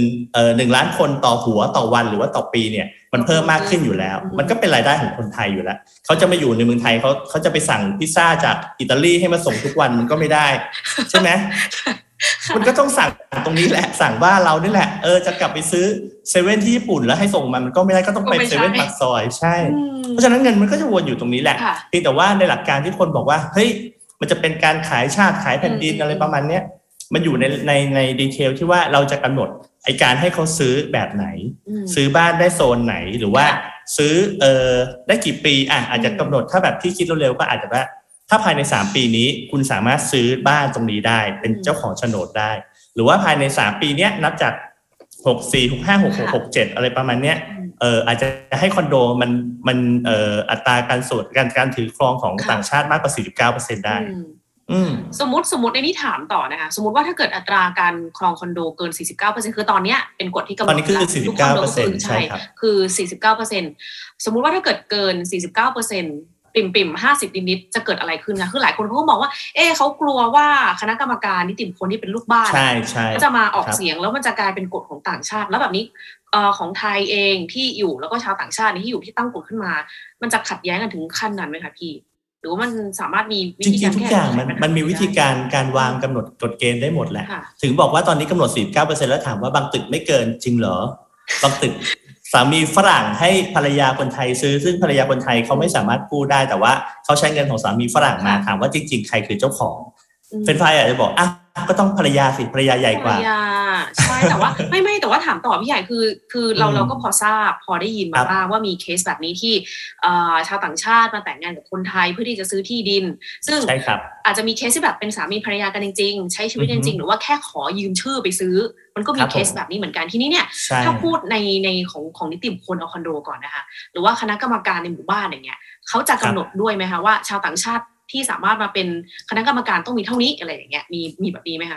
1 ล้านคนต่อหัวต่อวันหรือว่าต่อปีเนี่ยมันเพิ่มมากขึ้นอยู่แล้วมันก็เป็นรายได้ของคนไทยอยู่แล้วเขาจะมาอยู่ในเมืองไทยเขาจะไปสั่งพิซซ่าจากอิตาลีให้มาส่งทุกวันมันก็ไม่ได้ใช่ไหมมันก็ต้องสั่งตรงนี้แหละสั่งบ้านเรานี่แหละจะกลับไปซื้อเซเว่นที่ญี่ปุ่นแล้วให้ส่งมันก็ไม่ได้ก็ต้องไปเซเว่นปากซอยใช่เพราะฉะนั้นเงินมันก็จะวนอยู่ตรงนี้แหละเพียงแต่ว่าในหลักการที่คนบอกว่าเฮ้ยมันจะเป็นการขายชาติขายแผ่นดินอะไรประมาณนี้มันอยู่ในดีเทลที่ว่าเราจะกำหนดไอ้การให้เขาซื้อแบบไหนซื้อบ้านได้โซนไหนหรือว่าซื้อได้กี่ปีอาจจะกำหนดถ้าแบบที่คิดเร็วๆก็อาจจะว่าถ้าภายใน3 ปีนี้คุณสามารถซื้อบ้านตรงนี้ได้เป็นเจ้าของโฉนดได้หรือว่าภายใน3 ปีนี้นับจาก64 65 66 67อะไรประมาณเนี้ยอาจจะให้คอนโดมันอัตราการส่วนการถือครองของต่างชาติมากกว่า 49% ได้สมมติในนี้ถามต่อนะคะสมมติว่าถ้าเกิดอัตราการครองคอนโดเกิน 49% คือตอนนี้เป็นกฎที่กำหนดตอนนี้คือ 49% ใช่ครับคือ 49% สมมุติว่าถ้าเกิดเกิน 49%ปิ่ม50นิดๆจะเกิดอะไรขึ้นนะคือหลายคนเขาก็มองว่าเขากลัวว่าคณะกรรมการนิติบุคคลที่เป็นลูกบ้านก็จะมาออกเสียงแล้วมันจะกลายเป็นกฎของต่างชาติแล้วแบบนี้ของไทยเองที่อยู่แล้วก็ชาวต่างชาติที่อยู่ที่ตั้งกฎขึ้นมามันจะขัดแย้งกันถึงขั้นนั้นไหมคะพี่หรือว่ามันสามารถมีวิธีการทุกอย่างมันมีวิธีการวางกำหนดกฎเกณฑ์ได้หมดแหละถึงบอกว่าตอนนี้กำหนด 49% แล้วถามว่าบางตึกไม่เกินจริงเหรอบางตึกสามีฝรั่งให้ภรรยาคนไทยซื้อซึ่งภรรยาคนไทยเขาไม่สามารถกู้ได้แต่ว่าเขาใช้เงินของสามีฝรั่งมาถามว่าจริงๆใครคือเจ้าของเป็นฝ่ายอาจจะบอกก็ต้องภรรยาสิภรรยาใหญ่กว่าใช่แต่ว่าไม่แต่ว่าถามต่อพี่ใหญ่คือเราก็พอทราบพอได้ยินมาบ้างว่ามีเคสแบบนี้ที่ชาวต่างชาติมาแต่งงานกับคนไทยเพื่อที่จะซื้อที่ดินซึ่งอาจจะมีเคสที่แบบเป็นสามีภรรยากันจริงๆใช้ชีวิตจริงๆหรือว่าแค่ขอยืมชื่อไปซื้อมันก็มีเคสแบบนี้เหมือนกันทีนี้เนี่ยถ้าพูดในของนิติบุคคลเอาคอนโดก่อนนะคะหรือว่าคณะกรรมการในหมู่บ้านอย่างเงี้ยเขาจะกำหนดด้วยไหมคะว่าชาวต่างชาติที่สามารถมาเป็นคณะกรรมการต้องมีเท่านี้อะไรอย่างเงี้ยมีแบบนี้ไหมคะ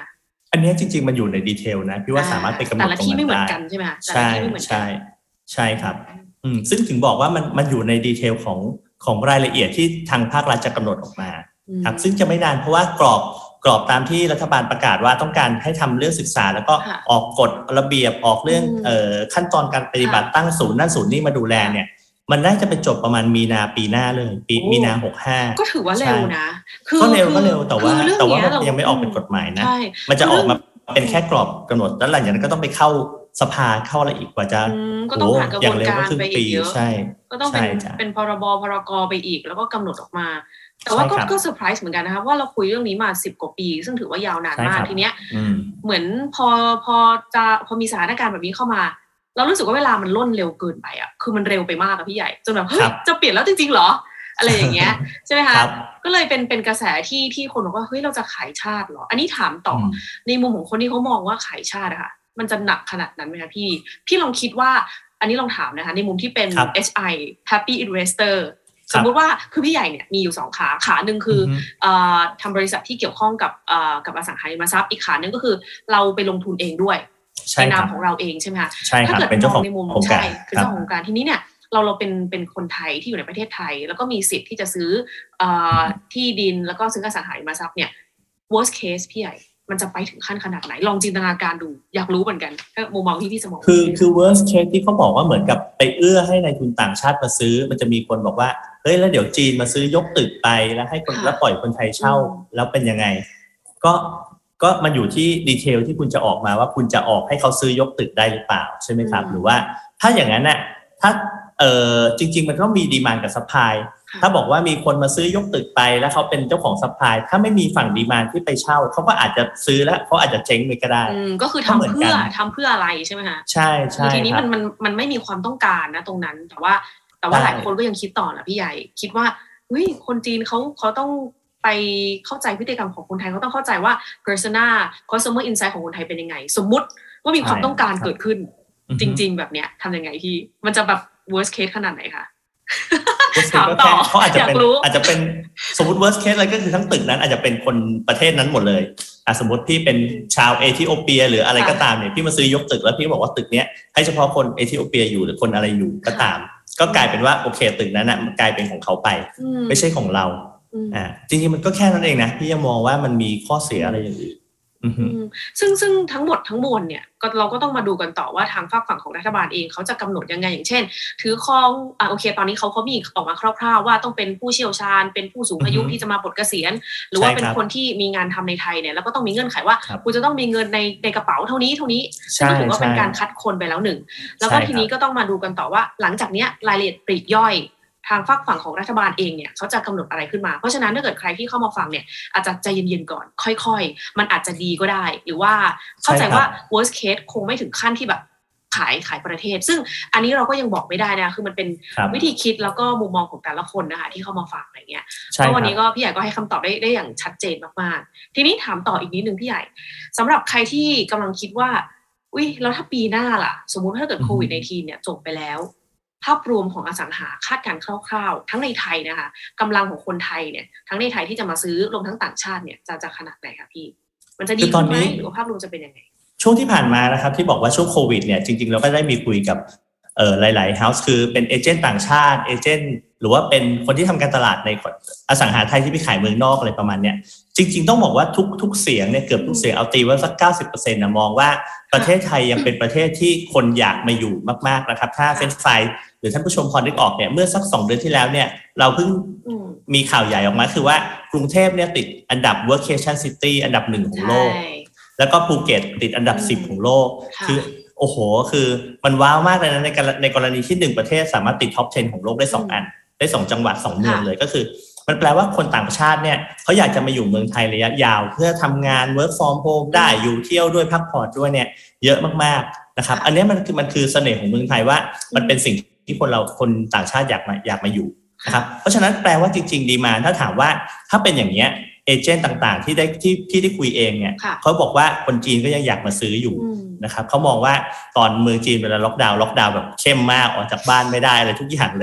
อันนี้จริงๆมันอยู่ในดีเทลนะพี่ว่าสามารถไปกำหนดตรงนั้นได้แต่ละที่ไม่เหมือนกันใช่ไหมคะใช่ใช่ครับซึ่งถึงบอกว่ามันอยู่ในดีเทลของรายละเอียดที่ทางภาครัฐจะกำหนดออกมาครับซึ่งจะไม่นานเพราะว่ากรอบตามที่รัฐบาลประกาศว่าต้องการให้ทำเรื่องศึกษาแล้วก็ออกกฎระเบียบออกเรื่องขั้นตอนการปฏิบัติตั้งศูนย์นั่นศูนย์นี่มาดูแลเนี่ยมันน่าจะไปจบประมาณมีนาปีหน้าเลยมีนา65 ก็ถือว่าเร็วนะก็เร็วแต่ว่ายังไม่ออกเป็นกฎหมายนะมันจะออกมาเป็นแค่กรอบกำหนดแล้วหลังจากนั้นก็ต้องไปเข้าสภาเข้าอะไรอีกกว่าจะก็ต้องผ่านกระบวนการไปอีกเยอะใช่ก็ต้องเป็นพรกไปอีกแล้วก็กำหนดออกมาแต่ว่าก็เซอร์ไพรส์เหมือนกันนะคะว่าเราคุยเรื่องนี้มา10 กว่าปีซึ่งถือว่ายาวนานมากทีเนี้ยเหมือนพอมีสถานการณ์แบบนี้เข้ามาเรารู้สึกว่าเวลามันล่นเร็วเกินไปอ่ะคือมันเร็วไปมากอะพี่ใหญ่จนแบบเฮ้ยจะเปลี่ยนแล้วจริงๆเหรออะไรอย่างเงี้ยใช่ไหมคะก็เลยเป็นกระแสที่คนบอกว่าเฮ้ยเราจะขายชาติเหรออันนี้ถามต่อในมุมของคนที่เขามองว่าขายชาติอะค่ะมันจะหนักขนาดนั้นไหมคะพี่ลองคิดว่าอันนี้ลองถามนะคะในมุมที่เป็น HI Happy Investor สมมุติว่าคือพี่ใหญ่เนี่ยมีอยู่2ขาหนึ่งคือทำบริษัทที่เกี่ยวข้องกับอสังหาริมทรัพย์อีกขาหนึ่งก็คือเราไปลงทุนเองด้วยในนามของเราเองใช่ไหมคะถ้าเกิดมองในมุมใช่คือเจ้าของการทีนี้เนี่ยเราเป็นคนไทยที่อยู่ในประเทศไทยแล้วก็มีสิทธิ์ที่จะซื้อที่ดินแล้วก็ซื้ออสังหาริมทรัพย์เนี่ย worst case พี่ใหญ่มันจะไปถึงขั้นขนาดไหนลองจินตนาการดูอยากรู้เหมือนกันถ้ามุมมองที่พี่สมองคือ worst case ที่เขาบอกว่าเหมือนกับไปเอื้อให้นายทุนต่างชาติมาซื้อมันจะมีคนบอกว่าเฮ้ยแล้วเดี๋ยวจีนมาซื้อยกตึกไปแล้วให้คนแล้วปล่อยคนไทยเช่าแล้วเป็นยังไงก็มันอยู่ที่ดีเทลที่คุณจะออกมาว่าคุณจะออกให้เขาซื้อยกตึกได้หรือเปล่าใช่ไหมครับหรือว่าถ้าอย่างนั้นน่ะถ้าจริงๆมันก็มีดีมานด์กับซัพพลายถ้าบอกว่ามีคนมาซื้อยกตึกไปแล้วเขาเป็นเจ้าของซัพพลายถ้าไม่มีฝั่งดีมานด์ที่ไปเช่าเขาก็อาจจะซื้อแล้วเขาอาจจะเจ๊งไปก็ได้ก็คือทำเพื่ออะไรใช่ไหมคะใช่ใช่ทีนี้มันไม่มีความต้องการนะตรงนั้นแต่ว่าหลายคนก็ยังคิดต่อนะพี่ใหญ่คิดว่าคนจีนเขาต้องไปเข้าใจพฤติกรรมของคนไทยเขาต้องเข้าใจว่า persona customer insight ของคนไทยเป็นยังไงสมมุติว่ามีความต้องการเกิดขึ้นจริงๆแบบเนี้ยทำยังไงพี่มันจะแบบ worst case ขนาดไหนคะถามต่อเขาอาจจะเป็นสมมติ worst case อะไรก็คือทั้งตึกนั้นอาจจะเป็นคนประเทศนั้นหมดเลยสมมติพี่เป็นชาวเอธิโอเปียหรืออะไรก็ตามเนี่ยพี่มาซื้อยกตึกแล้วพี่บอกว่าตึกเนี้ยให้เฉพาะคนเอธิโอเปียอยู่หรือคนอะไรอยู่ก็ตามก็กลายเป็นว่าโอเคตึกนั้นน่ะมันกลายเป็นของเขาไปไม่ใช่ของเราจริงๆมันก็แค่นั้นเองนะพี่ยังมองว่ามันมีข้อเสียอะไรอย่างอื่นซึ่งทั้งหมดทั้งมวลเนี่ยเราก็ต้องมาดูกันต่อว่าทางฝั่งของรัฐบาลเองเขาจะกำหนดยังไงอย่างเช่นถือครองโอเคตอนนี้เขามีออกมาคร่าวๆว่าต้องเป็นผู้เชี่ยวชาญเป็นผู้สูงอายุที่จะมาปลดเกษียณหรือว่าเป็นคนที่มีงานทำในไทยเนี่ยแล้วก็ต้องมีเงื่อนไขว่าคุณจะต้องมีเงินในกระเป๋าเท่านี้ซึ่งถือว่าเป็นการคัดคนไปแล้วหนึ่งแล้วก็ทีนี้ก็ต้องมาดูกันต่อว่าหลังจากนี้รายละเอียดปลีกย่อยทางฝั่งของรัฐบาลเองเนี่ยเขาจะกำหนดอะไรขึ้นมาเพราะฉะนั้นถ้าเกิดใครที่เข้ามาฟังเนี่ยอาจจะใจเย็นๆก่อนค่อยๆมันอาจจะดีก็ได้หรือว่าเข้าใจว่า worst case คงไม่ถึงขั้นที่แบบขายประเทศซึ่งอันนี้เราก็ยังบอกไม่ได้นะคือมันเป็นวิธีคิดแล้วก็มุมมองของแต่ละคนนะคะที่เข้ามาฟังอะไรเงี้ยเพราะวันนี้ก็พี่ใหญ่ก็ให้คำตอบได้อย่างชัดเจนมากๆทีนี้ถามต่ออีกนิดนึงพี่ใหญ่สำหรับใครที่กำลังคิดว่าแล้วถ้าปีหน้าล่ะสมมุติถ้าเกิดโควิด-19 เนี่ยจบไปแล้วภาพรวมของอสังหาคาดการณ์คร่าวๆทั้งในไทยนะคะกำลังของคนไทยเนี่ยทั้งในไทยที่จะมาซื้อรวมทั้งต่างชาติเนี่ยจะขนาดไหนคะพี่มันจะดีขึ้นไหมหรือว่าภาพรวมจะเป็นยังไงช่วงที่ผ่านมานะครับที่บอกว่าช่วงโควิดเนี่ยจริงๆเราก็ได้มีคุยกับหลายๆเฮ้าส์คือเป็นเอเจนต์ต่างชาติเอเจนต์หรือว่าเป็นคนที่ทำการตลาดในอสังหาไทยที่ไปขายเมืองนอกอะไรประมาณเนี้ยจริงๆต้องบอกว่าทุกเสียงเนี่ยเกือบทุกเสียงเอาตีว่าสัก 90% นะมองว่าประเทศไทยยังเป็นประเทศที่คนอยากมาอยู่มากๆนะครับถ้าเฟรนช์ฟรายหรือท่านผู้ชมพอนึกออกเนี่ยเมื่อสัก2 เดือนที่แล้วเนี่ยเราเพิ่งมีข่าวใหญ่ออกมาคือว่ากรุงเทพเนี่ยติดอันดับ Workation City อันดับ1ของโลกแล้วก็ภูเก็ตติดอันดับ10ของโลกคือโอ้โหคือมันว้าวมากเลยนะในกรณีที่1ประเทศสามารถติดท็อป 10 ของโลกได้2 อันได้2 จังหวัด2 เมืองเลยก็คือมันแปลว่าคนต่างชาติเนี่ยเขาอยากจะมาอยู่เมืองไทยระยะยาวเพื่อทำงาน work from home ได้อยู่เที่ยวด้วยพักผ่อนด้วยเนี่ยเยอะมากๆนะครับอันนี้มันคือเสน่ห์ของเมืองไทยว่ามันเป็นสิ่งที่คนต่างชาติอยากมาอยู่นะครับเพราะฉะนั้นแปลว่าจริงๆดีมาถ้าถามว่าถ้าเป็นอย่างเงี้ยเอเจนต์ต่างๆที่ได้คุยเองเนี่ยเขาบอกว่าคนจีนก็ยังอยากมาซื้ออยู่นะครับเขามองว่าตอนเมืองจีนเวลาล็อกดาวน์แบบเข้มมากออกจากบ้านไม่ได้อะไรทุกอย่างเลย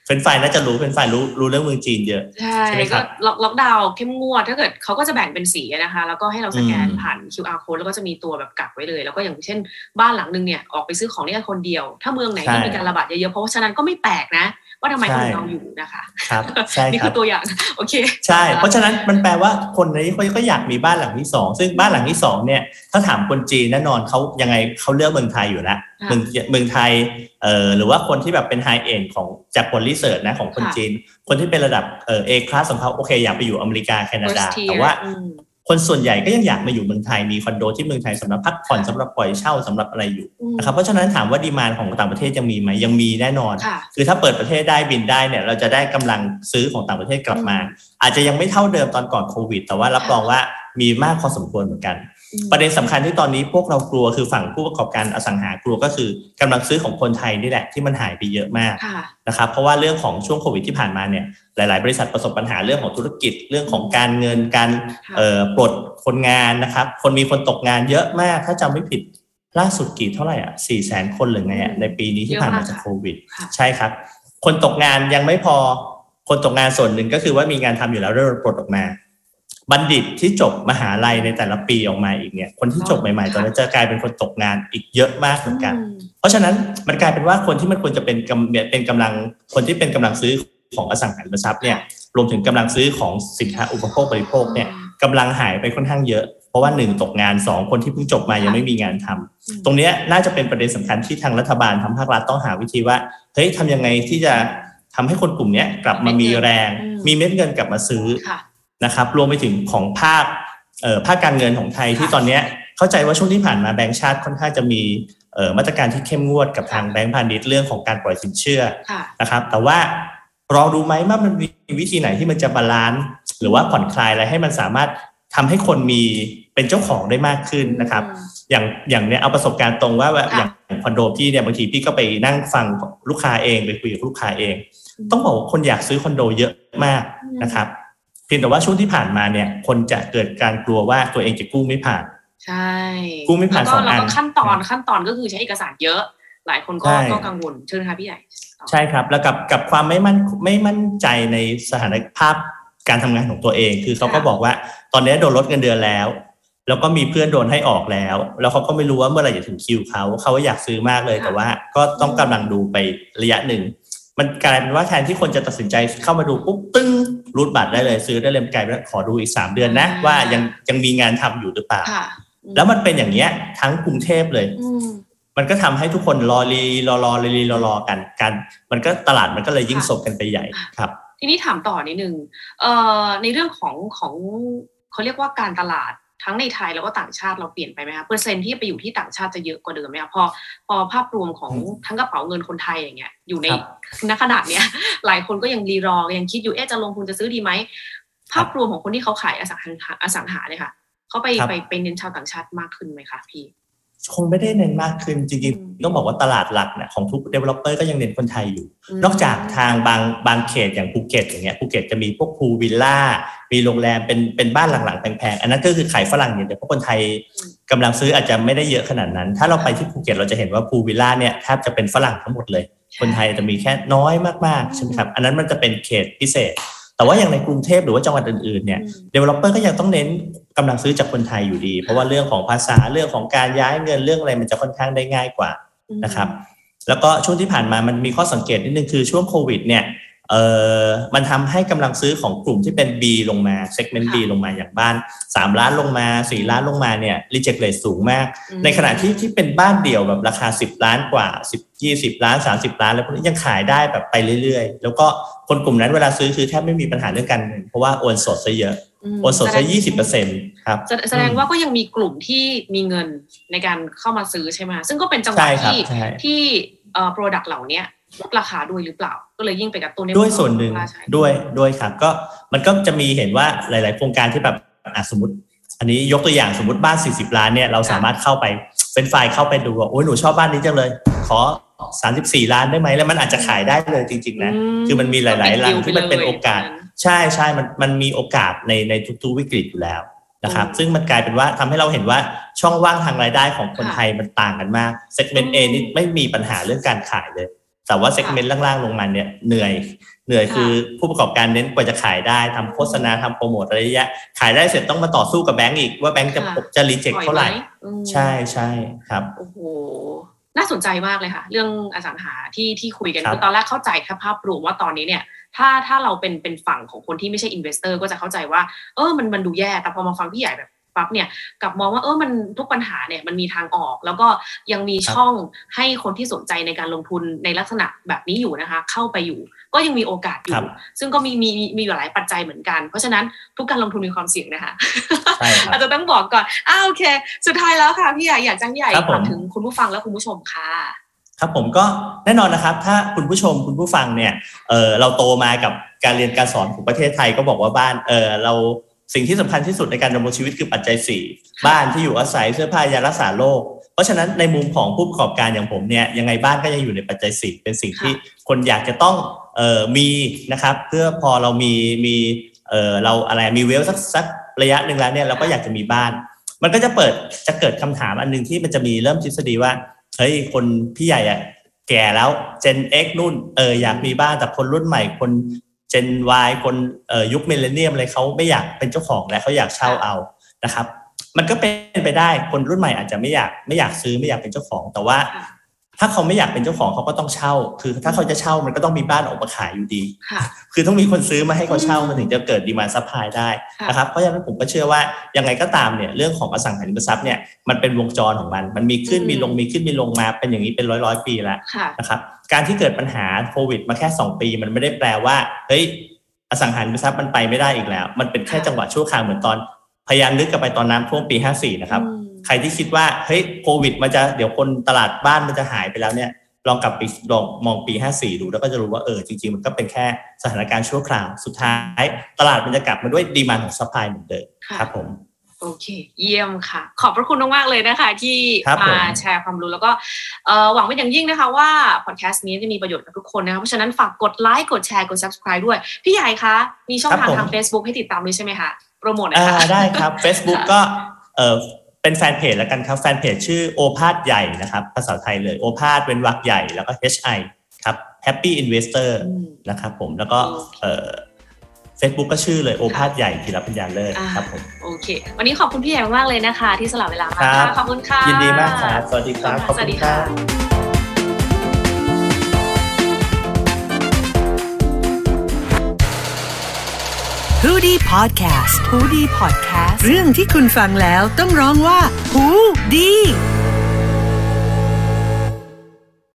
เฟรนช์ฟรายน่าจะรู้เฟรนช์ฟรายรู้เรื่องเมืองจีนเยอะใช่ก็ล็อกดาวน์เข้มงวดถ้าเกิดเขาก็จะแบ่งเป็นสีนะคะแล้วก็ให้เราสแกนผ่าน QR code แล้วก็จะมีตัวแบบกักไว้เลยแล้วก็อย่างเช่นบ้านหลังนึงเนี่ยออกไปซื้อของได้คนเดียวถ้าเมืองไหนที่มีการระบาดเยอะๆเพราะฉะนั้นก็ไม่แปลกนะว่าทำไมคนเราอยู่นะคะครับใช่นี่คือตัวอย่างโอเคใช่เพราะฉะนั้นมันแปลว่าคนนี้เขาก็อยากมีบ้านหลังที่2ซึ่งบ้านหลังที่2เนี่ยถ้าถามคนจีนแน่นอนเขายังไงเขาเลือกเมืองไทยอยู่แล้วเมืองไทยหรือว่าคนที่แบบเป็นไฮเอ็นด์ของจากผลรีเสิร์ชนะของคนจีนคนที่เป็นระดับA class ของเขาโอเคอยากไปอยู่อเมริกาแคนาดาแต่ว่าคนส่วนใหญ่ก็ยังอยากมาอยู่เมืองไทยมีคอนโดที่เมืองไทยสำหรับพักผ่อนสำหรับปล่อยเช่าสำหรับอะไรอยู่นะครับเพราะฉะนั้นถามว่าดีมานด์ของต่างประเทศยังมีไหมยังมีแน่นอนคือถ้าเปิดประเทศได้บินได้เนี่ยเราจะได้กำลังซื้อของต่างประเทศกลับมาอาจจะยังไม่เท่าเดิมตอนก่อนโควิดแต่ว่ารับรองว่ามีมากพอสมควรเหมือนกันประเด็นสำคัญที่ตอนนี้พวกเรากลัวคือฝั่งผู้ประกอบการอสังหากลัวก็คือกำลังซื้อของคนไทยนี่แหละที่มันหายไปเยอะมากนะครับเพราะว่าเรื่องของช่วงโควิดที่ผ่านมาเนี่ยหลายๆบริษัทประสบปัญหาเรื่องของธุรกิจเรื่องของการเงินการปลดคนงานนะครับคนตกงานเยอะมากถ้าจำไม่ผิดล่าสุดกี่เท่าไหร่400,000 คนหรือไงในปีนี้ที่ผ่านมาจากโควิดใช่ครับคนตกงานยังไม่พอคนตกงานส่วนหนึ่งก็คือว่ามีงานทำอยู่แล้วเริ่มปลดออกมาบัณฑิตที่จบมหาลัยในแต่ละปีออกมาอีกเนี่ยคนที่จบใหม่ๆตอนนี้จะกลายเป็นคนตกงานอีกเยอะมากเหมือนกันเพราะฉะนั้นมันกลายเป็นว่าคนที่มันควรจะเป็นกำลังคนที่เป็นกำลังซื้อของอสังหาริมทรัพย์เนี่ยรวมถึงกำลังซื้อของสินค้าอุปโภคบริโภคเนี่ยกำลังหายไปค่อนข้างเยอะเพราะว่า1ตกงาน2คนที่เพิ่งจบมายังไม่มีงานทำตรงนี้น่าจะเป็นประเด็นสำคัญที่ทางรัฐบาลทางภาครัฐต้องหาวิธีว่าเฮ้ยทำยังไงที่จะทำให้คนกลุ่มนี้กลับมามีแรงมีเม็ดเงินกลับมาซื้อนะครับรวมไปถึงของภาคการเงินของไทยที่ตอนนี้เข้าใจว่าช่วงที่ผ่านมาแบงก์ชาติค่อนข้างจะมีมาตรการที่เข้มงวดกับทางแบงก์พาณิชย์เรื่องของการปล่อยสินเชื่อนะครับแต่ว่ารอดูไหมว่ามันมีวิธีไหนที่มันจะบาลานซ์หรือว่าผ่อนคลายอะไรให้มันสามารถทำให้คนมีเป็นเจ้าของได้มากขึ้นนะครับอย่างเนี้ยเอาประสบการณ์ตรงว่าอย่างคอนโดพี่เนี่ยบางทีพี่ก็ไปนั่งฟังลูกค้าเองไปคุยกับลูกค้าเองต้องบอกว่าคนอยากซื้อคอนโดเยอะมากนะครับเพียงแต่ว่าช่วงที่ผ่านมาเนี่ยคนจะเกิดการกลัวว่าตัวเองจะกู้ไม่ผ่านใช่กู้ไม่ผ่าน2 อันแล้วก็ขั้นตอนก็คือใช้เอกสารเยอะหลายคนก็กังวลเชิญค่ะพี่ใหญ่ใช่ครับแล้วกับความไม่มั่นใจในสถานภาพการทำงานของตัวเองคือเขาก็บอกว่าตอนนี้โดนลดเงินเดือนแล้วก็มีเพื่อนโดนให้ออกแล้วเขาก็ไม่รู้ว่าเมื่อไหร่จะถึงคิวเขาอยากซื้อมากเลยแต่ว่าก็ต้องกำลังดูไประยะหนึ่งมันกลายเป็นว่าแทนที่คนจะตัดสินใจเข้ามาดูปุ๊บตึ้งรูดบัตรได้เลยซื้อได้เลยกลายเป็นขอดูอีก3 เดือนนะว่ายังมีงานทำอยู่หรือเปล่าแล้วมันเป็นอย่างเงี้ยทั้งกรุงเทพเลยมันก็ทำให้ทุกคนรอกันมันก็ตลาดมันก็เลยยิ่งสบกันไปใหญ่ครับทีนี้ถามต่อนิดนึงในเรื่องของเขาเรียกว่าการตลาดทั้งในไทยแล้วก็ต่างชาติเราเปลี่ยนไปไหมคะเปอร์เซ็นต์ที่ไปอยู่ที่ต่างชาติจะเยอะกว่าเดิมไหมคะพอภาพรวมของทั้งกระเป๋าเงินคนไทยอย่างเงี้ยอยู่ในขนาดเนี้ยหลายคนก็ยังรีรอยังคิดอยู่จะลงทุนจะซื้อดีไหมภาพรวมของคนที่เขาขายอสังหาเนี่ยค่ะเขาไปเน้นชาวต่างชาติมากขึ้นไหมคะพี่คงไม่ได้เน้นมากขึ้นจริงๆต้องบอกว่าตลาดหลักเนี่ยของทุก developer ก็ยังเน้นคนไทยอยู่นอกจากทางบางเขตอย่างภูเก็ตอย่างเงี้ยภูเก็ตจะมีพวกพูลวิลล่ามีโรงแรมเป็นบ้านหลังๆแพงๆอันนั้นก็คือขายฝรั่งอย่างเดียวเพราะคนไทยกำลังซื้ออาจจะไม่ได้เยอะขนาดนั้นถ้าเราไปที่ภูเก็ตเราจะเห็นว่าพูลวิลล่าเนี่ยแทบจะเป็นฝรั่งทั้งหมดเลยคนไทยจะมีแค่น้อยมากๆใช่ไหมครับอันนั้นมันจะเป็นเขตพิเศษแต่ว่าอย่างในกรุงเทพหรือว่าจังหวัดอื่นๆเนี่ย developer ก็ยังต้องเน้นกำลังซื้อจากคนไทยอยู่ดีเพราะว่าเรื่องของภาษาเรื่องของการย้ายเงินเรื่องอะไรมันจะค่อนข้างได้ง่ายกว่านะครับแล้วก็ช่วงที่ผ่านมามันมีข้อสังเกตนิดนึงคือช่วงโควิดเนี่ยมันทำให้กำลังซื้อของกลุ่มที่เป็น B ลงมา segment B ลงมาอย่างบ้าน3 ล้านลงมา4 ล้านลงมาเนี่ย reject rate สูงมากในขณะที่เป็นบ้านเดี่ยวแบบราคา10 ล้านกว่า20 ล้าน30 ล้านแล้วพวกนี้ยังขายได้แบบไปเรื่อยๆแล้วก็คนกลุ่มนั้นเวลาซื้อคือแทบไม่มีปัญหาเรื่องการเงินเพราะว่าโอนสดซะเยอะโอนสดซะ 20% ครับแสดงว่าก็ยังมีกลุ่มที่มีเงินในการเข้ามาซื้อใช่ไหมซึ่งก็เป็นจังหวะที่product เหล่านี้ลดราคาด้วยหรือเปล่าก็เลยยิ่งไปกับตัวนี้ด้วยส่วนหนึ่งด้วยครับก็มันก็จะมีเห็นว่าหลายๆโครงการที่แบบสมมติอันนี้ยกตัวอย่างสมมติบ้าน40 ล้านเนี่ยเราสามารถเข้าไปเป็นไฟล์เข้าไปดูว่าโอ้ยหนูชอบบ้านนี้จังเลยขอ34 ล้านได้ไหมแล้วมันอาจจะขายได้เลยจริงๆนะคือมันมีหลายๆหลังที่มันเป็นโอกาสใช่มันมีโอกาสในทุกๆวิกฤตอยู่แล้วนะครับซึ่งมันกลายเป็นว่าทำให้เราเห็นว่าช่องว่างทางรายได้ของคนไทยมันต่างกันมาก segment A นี่ไม่มีปัญหาเรื่องการขายเลยแต่ว่าเซกเมนต์ล่างๆลงมาเนี่ยเหนื่อยคือผู้ประกอบการเน้นกว่าจะขายได้ทำโฆษณาทำโปรโมทอะไรเงี้ยขายได้เสร็จต้องมาต่อสู้กับแบงก์อีกว่าแบงก์จะรีเจ็คเท่าไหร่ใช่ครับโอ้โหน่าสนใจมากเลยค่ะเรื่องอสังหาที่คุยกันคือตอนแรกเข้าใจแค่ภาพรวมว่าตอนนี้เนี่ยถ้าเราเป็นฝั่งของคนที่ไม่ใช่อินเวสเตอร์ก็จะเข้าใจว่ามันดูแย่แต่พอมาฟังพี่ใหญ่แบบปั๊บเนี่ยกลับมองว่ามันทุกปัญหาเนี่ยมันมีทางออกแล้วก็ยังมีช่องให้คนที่สนใจในการลงทุนในลักษณะแบบนี้อยู่นะคะเข้าไปอยู่ก็ยังมีโอกาสอยู่ซึ่งก็มีหลายปัจจัยเหมือนกันเพราะฉะนั้นทุกการลงทุนมีความเสี่ยงนะคะอาจจะต้องบอกก่อนโอเคสุดท้ายแล้วค่ะพี่ใหญ่อยากจะให้ใหญ่ฝากถึงคุณผู้ฟังและคุณผู้ชมค่ะครับผมก็แน่นอนนะครับถ้าคุณผู้ชมคุณผู้ฟังเนี่ยเราโตมากับการเรียนการสอนของประเทศไทยก็บอกว่าบ้านเราสิ่งที่สำคัญที่สุดในการดำรงชีวิตคือปัจจัย4บ้านที่อยู่อาศัยเสื้อผ้ายารักษาโรคเพราะฉะนั้นในมุมของผู้ประกอบการอย่างผมเนี่ยยังไงบ้านก็ยังอยู่ในปัจจัย4เป็นสิ่งที่คนอยากจะต้องมีนะครับเพื่อพอเรามีเราอะไรมีเวลสักระยะนึงแล้วเนี่ยเราก็อยากจะมีบ้านมันก็จะเกิดคำถามอันนึงที่มันจะมีเริ่มทฤษฎีว่าเฮ้ยคนพี่ใหญ่อะแก่แล้ว Gen X นู่นอยากมีบ้านแต่คนรุ่นใหม่คนGen Y คนยุคมิลเลนเนียมอะไรเขาไม่อยากเป็นเจ้าของและเขาอยากเช่าเอานะครับมันก็เป็นไปได้คนรุ่นใหม่อาจจะไม่อยากซื้อไม่อยากเป็นเจ้าของแต่ว่าถ้าเขาไม่อยากเป็นเจ้าของเขาก็ต้องเช่าคือถ้าเขาจะเช่ามันก็ต้องมีบ้านออกมาขายอยู่ดีคือต้องมีคนซื้อมาให้เขาเช่ามันถึงจะเกิดดีมานด์ซัพพลายได้นะครับเพราะฉะนั้นผมก็เชื่อว่ายังไงก็ตามเนี่ยเรื่องของอสังหาริมทรัพย์เนี่ยมันเป็นวงจรของมันมีขึ้นมีลงมีขึ้นมีลงมาเป็นอย่างนี้เป็นร้อยปีแล้วนะครับการที่เกิดปัญหาโควิดมาแค่2ปีมันไม่ได้แปลว่าเฮ้ยอสังหาริมทรัพย์มันไปไม่ได้อีกแล้วมันเป็นแค่จังหวะชั่วคราวเหมือนตอนพยายามนึกกลับไปตอนน้ำท่วมปี54นะครับใครที่คิดว่าเฮ้ยโควิดมันจะเดี๋ยวคนตลาดบ้านมันจะหายไปแล้วเนี่ยลองกลับไปลองมองปี54ดูแล้วก็จะรู้ว่าจริงๆมันก็เป็นแค่สถานการณ์ชั่วคราวสุดท้ายตลาดมันจะกลับมาด้วยดีมานด์ของซัพพลายเหมือนเดิมครับผมโอเคเยี่ยมค่ะขอบพระคุณมากๆเลยนะคะที่มาแชร์ความรู้แล้วก็หวังเป็นอย่างยิ่งนะคะว่าพอดแคสต์นี้จะมีประโยชน์กับทุกคนนะคะเพราะฉะนั้นฝากกดไลค์กดแชร์กด Subscribe ด้วยพี่ใหญ่คะมีช่องทาง Facebook ให้ติดตามด้วยใช่ไหมคะโปรโมทหน่อยค่ะได้ครับ Facebook ก็เป็นแฟนเพจแล้วกันครับแฟนเพจชื่อโอภาสใหญ่นะครับภาษาไทยเลยโอภาสเว้นวรรคใหญ่แล้วก็ HI ครับ Happy Investor นะครับผมแล้วก็Facebook ก็ชื่อเลยโอภาสใหญ่ธีรปัญญาเลิศครับผมโอเควันนี้ขอบคุณพี่ใหญ่มากเลยนะคะที่สละเวลามาขอบคุณค่ะยินดีมากครับสวัสดีครับสวัสดีค่ะฮูดี้พอดแคสต์ฮูดี้พอดแคสต์เรื่องที่คุณฟังแล้วต้องร้องว่าฮูดี้